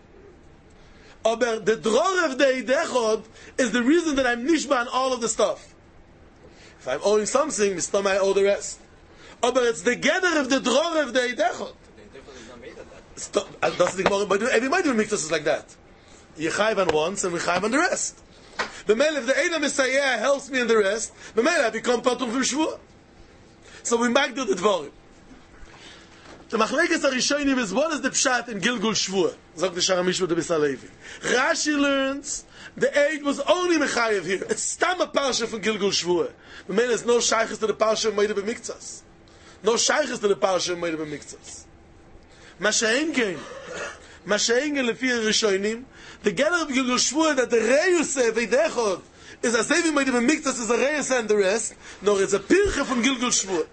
But the dror of the Eidechot is the reason that I'm nishba on all of the stuff. If I'm owing something, Mistam I owe the rest. But it's the Geder of the dror of the Eidechot. That's the Gemara, but every Ma'adim Miktas is like that. You chayv on once and we chayv on the rest. The male, if the Eina Mesayah helps me in the rest, the male I become patum from Shvua. So we make do the Dvorim. The Machlekes HaRishonim is what is the pshat in Gilgul Shvua? Zog the Shara Mishma de Bisalevi. Rashi learns the aid was only mechayev here. It's stam a parsha from Gilgul Shvua. The male is no shaykhs to the parsha of Ma'adim Miktas. No shaykhs to the parsha of Ma'adim Miktas. Masha'engen, Masha'engen lefi Rishonim, the Geder of Gilgul Shvua that the Reus Eidechot is as if made him a mix is a Reus and the rest, nor it's a Pirche from Gilgul Shvua.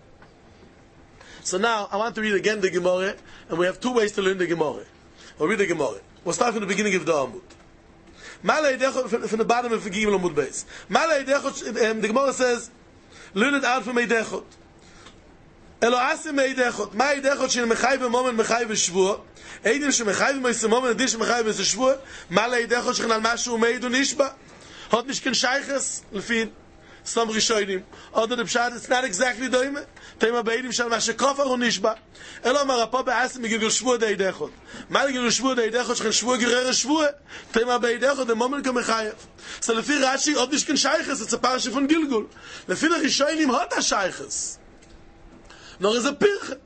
So now I want to read again the Gemara, and we have two ways to learn the Gemara. We'll read the Gemara. We'll start from the beginning of the Amud. Mala Eidechot from the bottom of the Gimel Amud base. Mala Eidechot, the Gemara says, learn it out from Eidechot. Elo asim Eidechot. Ma Eidechot shel mechayv moment mechayv shvua. Eidim she mechayv meis moment dish mechayv es shvua. Ma Eidechot shel al mashu meid un nishba. Hat nicht kein Scheiches lefin some Rishonim. Oder the pshat it's not exactly doime. Tema beidim shel mashu kafar un nishba. Elo marapa beasim gilgul shvua de Eidechot. Ma gilgul shvua de Eidechot shel shvua gerer shvua. Tema beidechot the moment ke mechayv. So lefi Rashi hat nicht kein Scheiches, it's a parsha von Gilgul. Lefi the Rishonim hat a Scheiches. Nor is a pirche.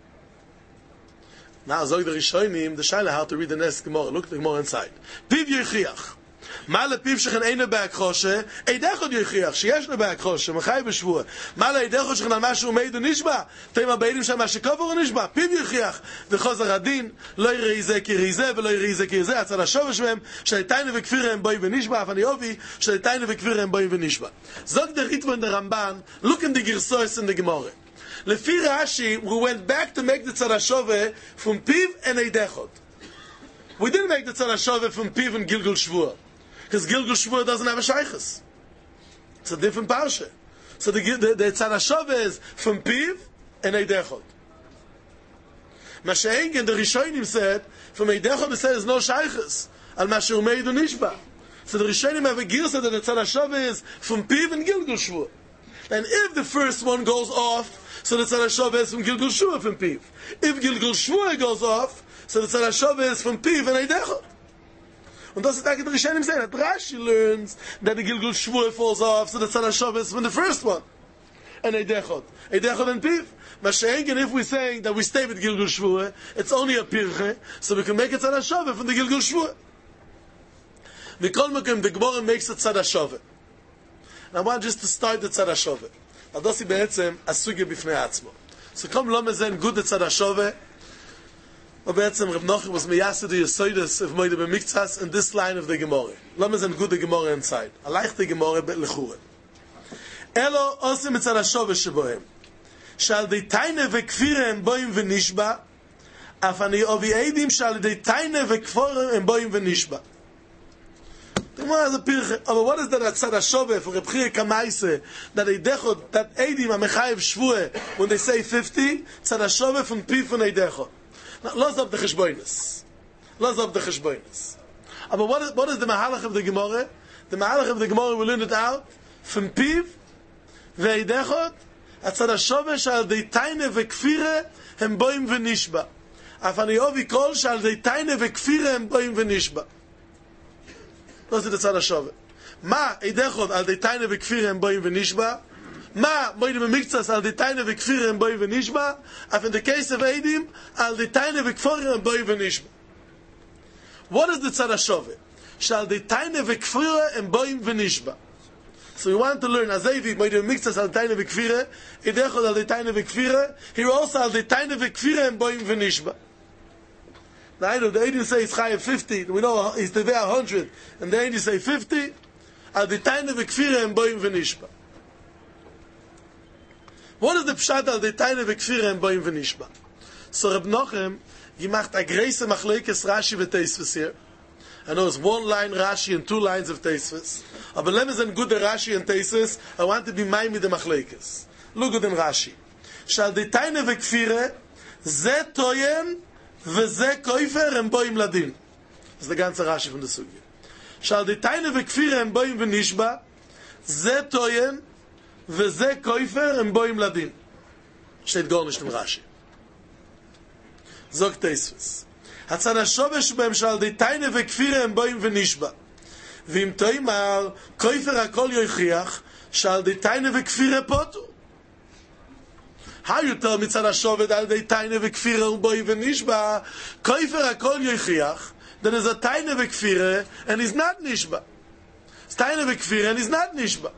Now, Zog the Rishonim, the Shaila how to read the next Gemara. Look at the Gemara inside. Piv Yechiach. Ma le piv shechen eine be'ak choshe, Eidechot Yechiach, sheyesh le be'ak choshe, mechai b'shvua. Ma le Eidechot shechen al mashu meid u nishba, tema beidim shal mashu kavor u nishba. Piv Yechiach. V'chozar adin, lo yirei ze ki rize, v'lo yirei ze ki rize, atzal ha-shovesh mehem, she'etayne v'kfirem boi v'nishba, afani ovi, she'etayne v'kfirem boi v'nishba. Zog the Ritva and the Ramban, look in the Girsois in the Gemara. Lefi Rashi, we went back to make the Tzarashove from Piv and Eidechot. We didn't make the Tzarashove from Piv and Gilgul Shvua. Because Gilgul Shvua doesn't have a Shaykhis. It's a different parsha. So the, the, the Tzarashove is from Piv and Eidechot. Masha'engen, the Rishonim said, from Eidechot it says no Shaykhis. Al Mashu Meidu Nishba. So the Rishonim have a girsa that the Tzarashove is from Piv and Gilgul Shvua. And if the first one goes off, so the Tzarashove is from Gilgul Shvua from Piv. If Gilgul Shvua goes off, so the Tzarashove is from Piv and Eidechot. And that's what the Rishonim say, that Rashi learns that the Gilgul Shvua falls off, so the Tzarashove is from the first one. And Eidechot. Eidechot and Piv. Masha'engen, if we're saying that we stay with Gilgul Shvua, it's only a Pirche, so we can make a Tzarashove from the Gilgul Shvua. Mikol Mekem, the Gemara makes a Tzarashove. I want just to start the Tzarashove. Adosi be'etzem asugya b'fnei atzmo. So come lo mezen good the Tzarashove. Or be'etzem Reb Nochi was meyaseh the Yesoides of Moide B'miktzas in this line of the Gemara. Lo mezen good the Gemara inside. I like the Gemara bet lechure. Elo osim Tzarashove shebohem. Shal dei taine vekfirem boim v'nishba. Af ani ovi eidim shal dei taine vekforem boim v'nishba. But what is that Tzarashove for Reb Chia Kamaise that Eidechot, that Eidim HaMechayev Shvua, when they say fifty, Tzarashove from Piv from Eidechot. Now, lots of the Cheshboinus. Lots of the Cheshboinus. But what is, what is the Mahalach of the Gemara? The Mahalach of the Gemara, we learn it out from Piv, Ve'eidechot, Tzarashove shal deitaine ve'kfire hem boim ve'nishba. Afani ovi kol shal deitaine ve'kfire hem boim ve'nishba. Das ist der Tzarashove. Ma Eidechot al deitaine vekfirem boim v'nishba. Ma moide b'miktzas al deitaine vekfirem boim v'nishba. Af in the case of Eidim al deitaine vekfirem boim v'nishba. What is the Tzarashove? Shal deitaine vekfirem boim v'nishba. So we want to learn Azevi moide b'miktzas al deitaine vekfire. Eidechot al deitaine vekfire. Here also al deitaine vekfirem boim v'nishba. Now I know the Eidim say it's Chayev fifty, we know he's Tevei one hundred, and the Eidim say fifty, al di taine vekfire en boim v'nishba. What is the pshat al di taine vekfire en boim v'nishba? So Reb Nochem gemacht a greise machlekes Rashi v'Teisves here. I know it's one line Rashi and two lines of Teisves. Aber let me say good Rashi and Teisves. I want to be mine with the machlekes. Look at them Rashi. Shal di taine vekfire ze toyen v'ze koifer en boim ladin. Das ist der ganze Rashi von der Sugi. Shal di taine vekfire en boim v'nishba ze toyen v'ze koifer en boim ladin. Steht gar nicht im Rashi. Sagt Teisves. Hatzan ha-shovesh beim shal di taine vekfire en boim v'nishba. V'im toimar koifer hakol yoichiach shal di taine vekfire potu. How you tell me tzad ha-shoved al di taine vekfire en boim v'nishba koifer hakol yoichiach, then is a taine vekfire and is not nishba. It's taine vekfire and is not nishba.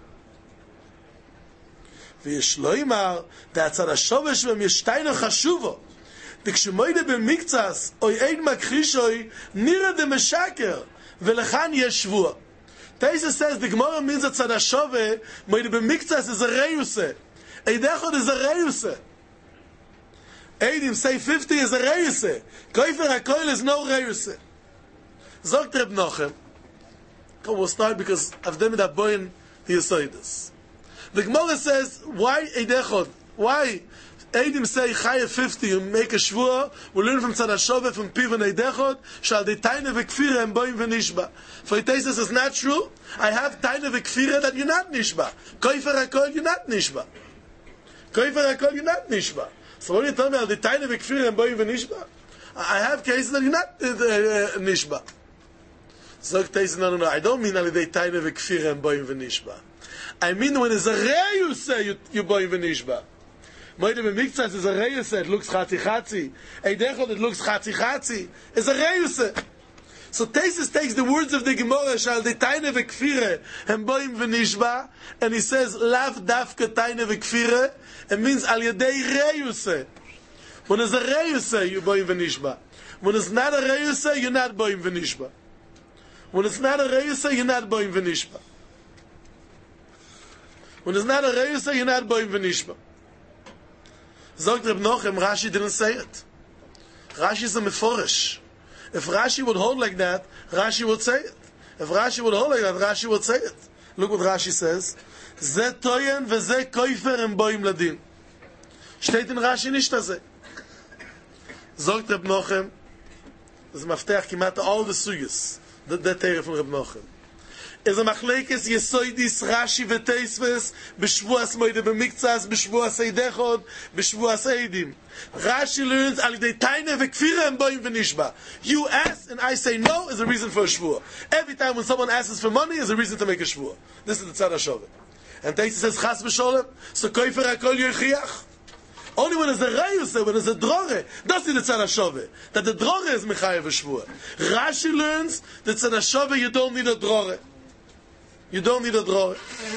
V'yesh lo imar da tzad ha-shovesh beim yesh taine chashuvo. וכשמוידה במקצס, אוי אין מכחישוי, נראה דמשקר, ולכאן יש שבוע. Taisa says, the Gemara means that tzad ha-shove, moide b'miktzas is a reyuse. Eidechod is a reyuse. Eidim say fifty is a reyuse. Koifer ha-koil is no reyuse. Zogt Reb Nochem. Come, we'll start because I've done that boy in the Yesodis. The Gemara says, why Eidechod? Why? Eidim say Chaya fifty, you make a shvua, we learn from Tzad ha-Shove, from Piv and Eidechod, shal di taine v'kfire and boim v'nishba. For it says it's not true. I have taine v'kfire that you're not nishba. Koifer ha-kol, you're not nishba. Koifer ha-kol, you're not nishba. So when you tell me al di taine v'kfire and boim v'nishba, I have cases that you're not uh, uh, nishba. So Teisa, no, no, no, I don't mean al di taine v'kfire and boim v'nishba. I mean when it's a rei you say you, you boim v'nishba. Moide b'miktzas is a reyuse, it looks chatzi chatzi. Eidechod, it looks chatzi chatzi. It's a reyuse. So Teisus takes the words of the Gemara, shal di taine v'kfire, hem boim v'nishba, and he says, lav dafke taine v'kfire, it means al yadei reyuse. When it's a reyuse, you boim v'nishba. When it's not a reyuse, you're not boim v'nishba. When it's not a reyuse, you're not boim v'nishba. When it's not a reyuse, you're not boim v'nishba. Sagt Reb Nochem, Rashi didn't say it. Rashi is a meforish. If Rashi would hold like that, Rashi would say it. If Rashi would hold like that, Rashi would say it. Look what Rashi says. Ze toyen veze koifer en boim ladin. Steht in Rashi nicht das. Sagt Reb Nochem, das Mafteach kimat all the suyas. The Teire von Reb Nochem. Is a machlekes yesoidis Rashi v'Teisves b'shvuas moide b'miktzas b'shvuas eidechod b'shvuas eidim. Rashi learns al yidei taine v'kfire en boim v'nishba. You ask and I say no is a reason for a shvua. Every time when someone asks for money is a reason to make a shvua. This is the tzad ha-shove. And Teisa says chas v'sholem, so koifer hakol yochiach. Only when there's a reyuse, when there's a drore, that's the tzad ha-shove. That the drore is mechayev v'shvua. Rashi learns that tzad ha-shove you don't need a drore. You don't need a drawer.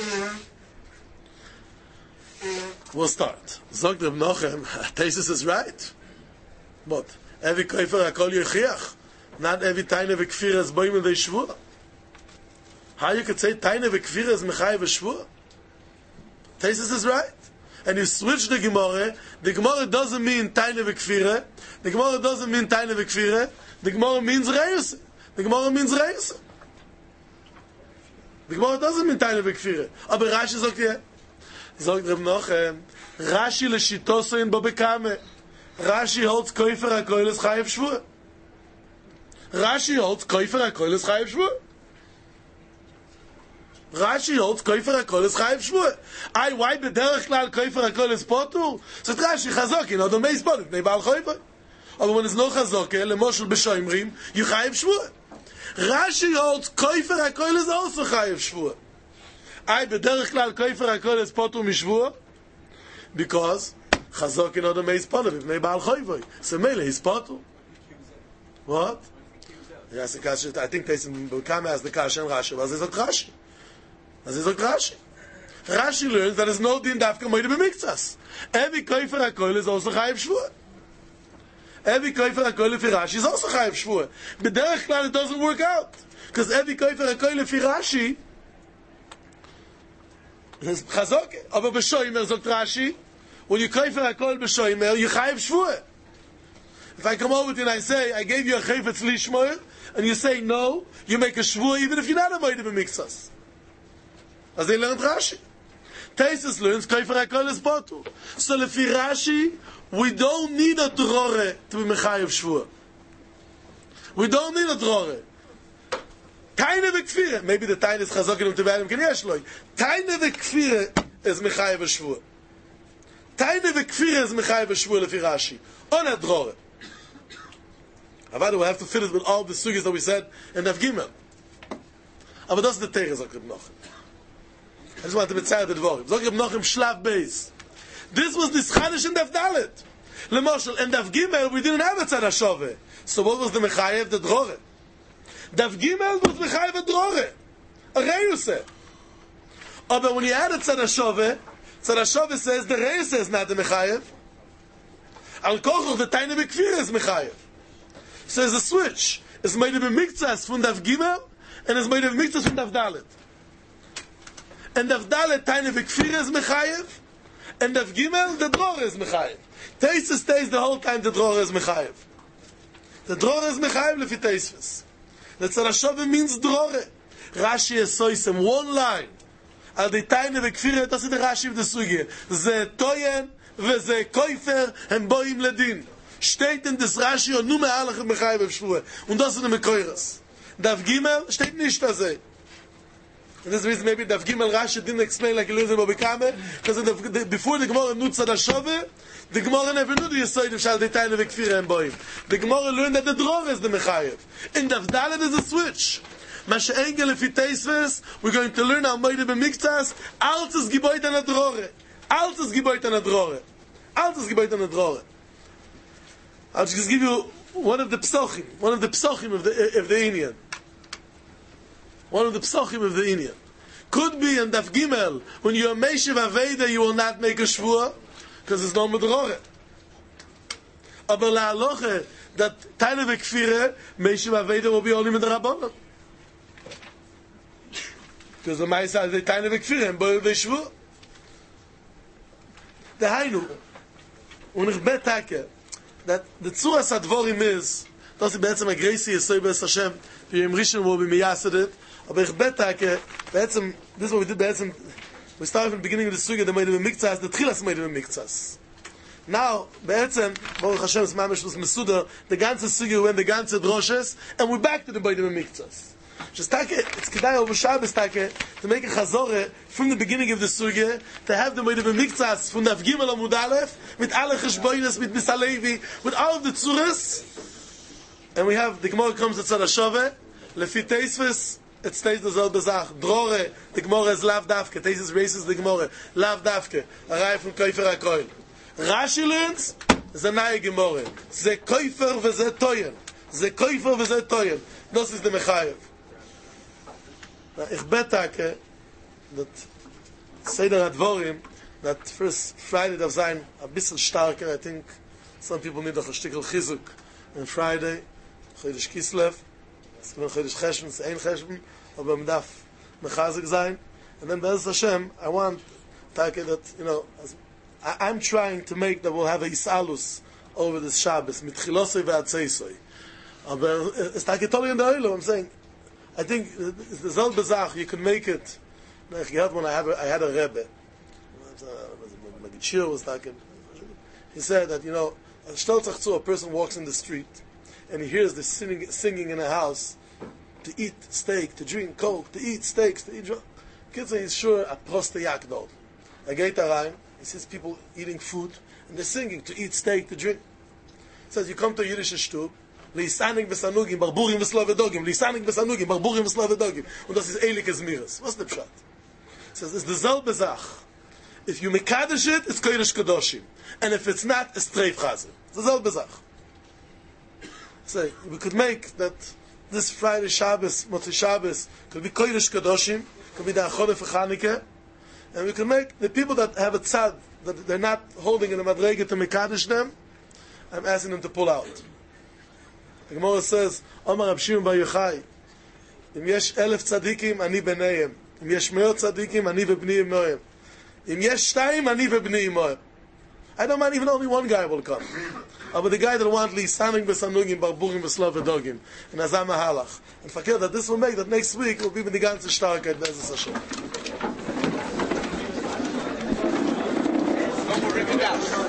We'll start. Zogt Reb Nochem, Teisus is right. But every koifer hakol yochiach. Not every taine v'kfire is boim and shvua. How you could say taine v'kfire is mechayev v'shvua? Teisus is right. And you switch the Gemara. The Gemara doesn't mean taine v'kfire. The Gemara doesn't mean taine v'kfire. The Gemara means reyus. The Gemara means reyus. The Gemara doesn't mean taine v'kfire. Aber Rashi sagt ja. Sagt Reb Nochem, Rashi l'shitoso in bo bekame. Rashi holds koifer hakoil es chayev shvua. Rashi holds koifer hakoil es chayev shvua. Rashi holds koifer hakoil es chayev shvua. I, why b'derech klal koifer hakoil es potur? Sagt Rashi, chazoki, no domei spot, ifnei baal choifer. Aber when it's no chazoki, lemoshel b'shoimrim, you chayev shvua. Rashi holds koifer hakoil is also chayev shvua. I b'derech klal koifer hakoil es potur mishvua, because chazok in other meis potur if baal choivoy. So mele he's potur. What? Yes, the kasha. I think they become as the kasha and Rashi. As is a Rashi. As is a Rashi. Rashi learns that there's no din dafka moide b'miktzas. Every koifer hakoil is also chayev shvua. Every koifer hakoil for Rashi is also chayev shvua. B'derech klal it doesn't work out because every koifer hakoil for Rashi Chazok, aber b'shoimer, sagt Rashi, when you kaifer hakol b'shoimer, you chayiv shvuah. If I come over to you and I say, I gave you a chayfetz lishmoyer, and you say no, you make a shvuah even if you're not a moed b'miktsas. As they learned Rashi. Taisus learns kaifer hakol is botu. So lefi Rashi, we don't need a drore to be mechayiv shvuah. We don't need a drore. Keine vekfire. Maybe the time is chazokin um tevalim ken yesh loy. Keine vekfire is mechayev shvur. Keine vekfire is mechayev shvur lefi Rashi. On a drore. Avadu, we have to finish with all the sugis that we said in Daf Gimel. Aber das ist the Teres of Reb Nochem. I just want to betzayah the dvorim. Zok Reb Nochem shlav beis. This was this Chanish in Daf Dalet. Lemoshel, in Daf Gimel we didn't have a tzad hashove. So what was the mechayev? The drore. Daf Gimel was mechayev a drore. A reyuse. Aber when you add a tzad hashove, tzad hashove says the reyuse is not the mechayev. Al kochoch the tiny bekfir is mechayev. So there's a switch. It's made of a miktsas from Daf Gimel, and it's made of a miktsas from Daf Dalet. And Daf Dalet tiny bekfir is mechayev, and Daf Gimel the drore is mechayev. Taisus stays the whole time the drore is mechayev. The drore is mechayev lefi Taisus. The tzad hashove means drore. Rashi is soisem one line. Al the tiny bekfir, das ist the Rashi of the sugi. Ze toyen ve ze koifer hem boim ledin. Steht in des Rashi und nur mehr alle mechayev shvur. Und das ist the mekoyres. Daf Gimel steht nicht da sei. And this means maybe Daf Gimel Rashi didn't explain like Elizabeth Bobikame, because before the Gemara knew tzad hashove, the Gemara never knew the Yesod of Shal Deitayne Vekfir and Boim. The Gemara learned that the dror is the mechayev. In Daf Dalet is a switch. Mashe Engel if it tastes, we're going to learn how moed b'miktsas, alt is geboit an a drore. Alt is geboit an a drore. Alt is geboit an a drore. I'll just give you one of the psochim, one of the psochim of the of the Indian. One of the psochim of the Indian. Could be in Daf Gimel, when you're a Meishiv Aveda, you will not make a Shvua, because there's no Medrore. Aber la aloche, that Taine Vekfire, Meishiv Aveda will be only with the Rabbanon. Because the Maisa is the Taine Vekfire, and Boil Veshvua. The Hainu, und ich bet hake, that the Tzuras Advorim is, das ist be'etzem a Gracie, Yesoi Be'ez Hashem, wie im Rishon will be miyasedet, aber ich bete, be'etzem, this is what we did, be'etzem, we started from the beginning of the Sugya, the Moed b'miktsas, the Tchilas Moed b'miktsas. Now, be'etzem, Baruch Hashem, Smamish was Mesuda, the ganze Sugya went the ganze Droshes, and we're back to the Moed b'miktsas. Just take it's Kedai over Shabbos take to make a Chazore from the beginning of the Sugya, to have the Moed b'miktsas from Daf Gimel Amud Aleph, with alle Cheshboines, with Misalevi, with all of the Tzuras, and we have the Gemara comes to Tzad hashove, lefi Teisves, it stays the Zol Bezach, Drore, the Gemara is Lav Dafke, Teisves raises the Gemara, Lav Dafke, Arai from Koifer HaKoil. Rashi learns, ze naye Gemara, ze Koifer ve ze Toyen, ze Koifer ve ze Toyen, das is the Mechayev. Now, ich bete, that Seder HaDvorim, that first Friday darf sein, a bisschen starker, I think some people need a shtickle chizuk, on Friday, Chodesh Kislev, es gibt Chodesh Cheshvan, es ist ein Cheshvan, aber man darf mechazik sein. And then Be'ez Hashem, I want take that, you know, as, I, I'm trying to make that we'll have a Isalus over this Shabbos, mit Chilosoi ve'atzeisoi. Aber it's take totally in the oilo, I'm saying, I think the Zol Bezach, you can make it, I had one, I, have a, I had a Rebbe, Magitshir was like, he said that, you know, a person walks in the street, and he hears the singing, singing in a house to eat steak, to drink coke, to eat steaks, to eat. Kids, he's sure a proste yakdol. I get around, he sees people eating food, and they're singing to eat steak, to drink. He says, you come to a Yiddish shtub, Lisanik v'sanugim, barburim v'slavedogim, Lisanik v'sanugim, barburim v'slavedogim, and das is eilik ezmiras. What's the pshat? He says, it's the Zal Bezach. If you mekadosh it, it's kodesh kadoshim. And if it's not, it's treif chazer. It's the Zal Bezach. So we could make that this Friday Shabbos, Motzei Shabbos, could be Kodesh Kadoshim, could be the Achone for Chanukah, and we could make the people that have a tzad, that they're not holding in the Madrege to Mekadosh them, I'm asking them to pull out. The Gemara says, Omar Rab Shimon Bar Yochai, Im yesh elef tzadikim, ani benayim. Im yesh meot tzadikim, ani v'bni imoim. Im yesh shtayim, ani v'bni imoim. I don't mind even only one guy will come. But the guy that wants li standing besanugim, barburim, beslav, vedogim, and azam halach. And fakir that this will make that next week will be with the ganze starkheit, Be'ezus Hashem.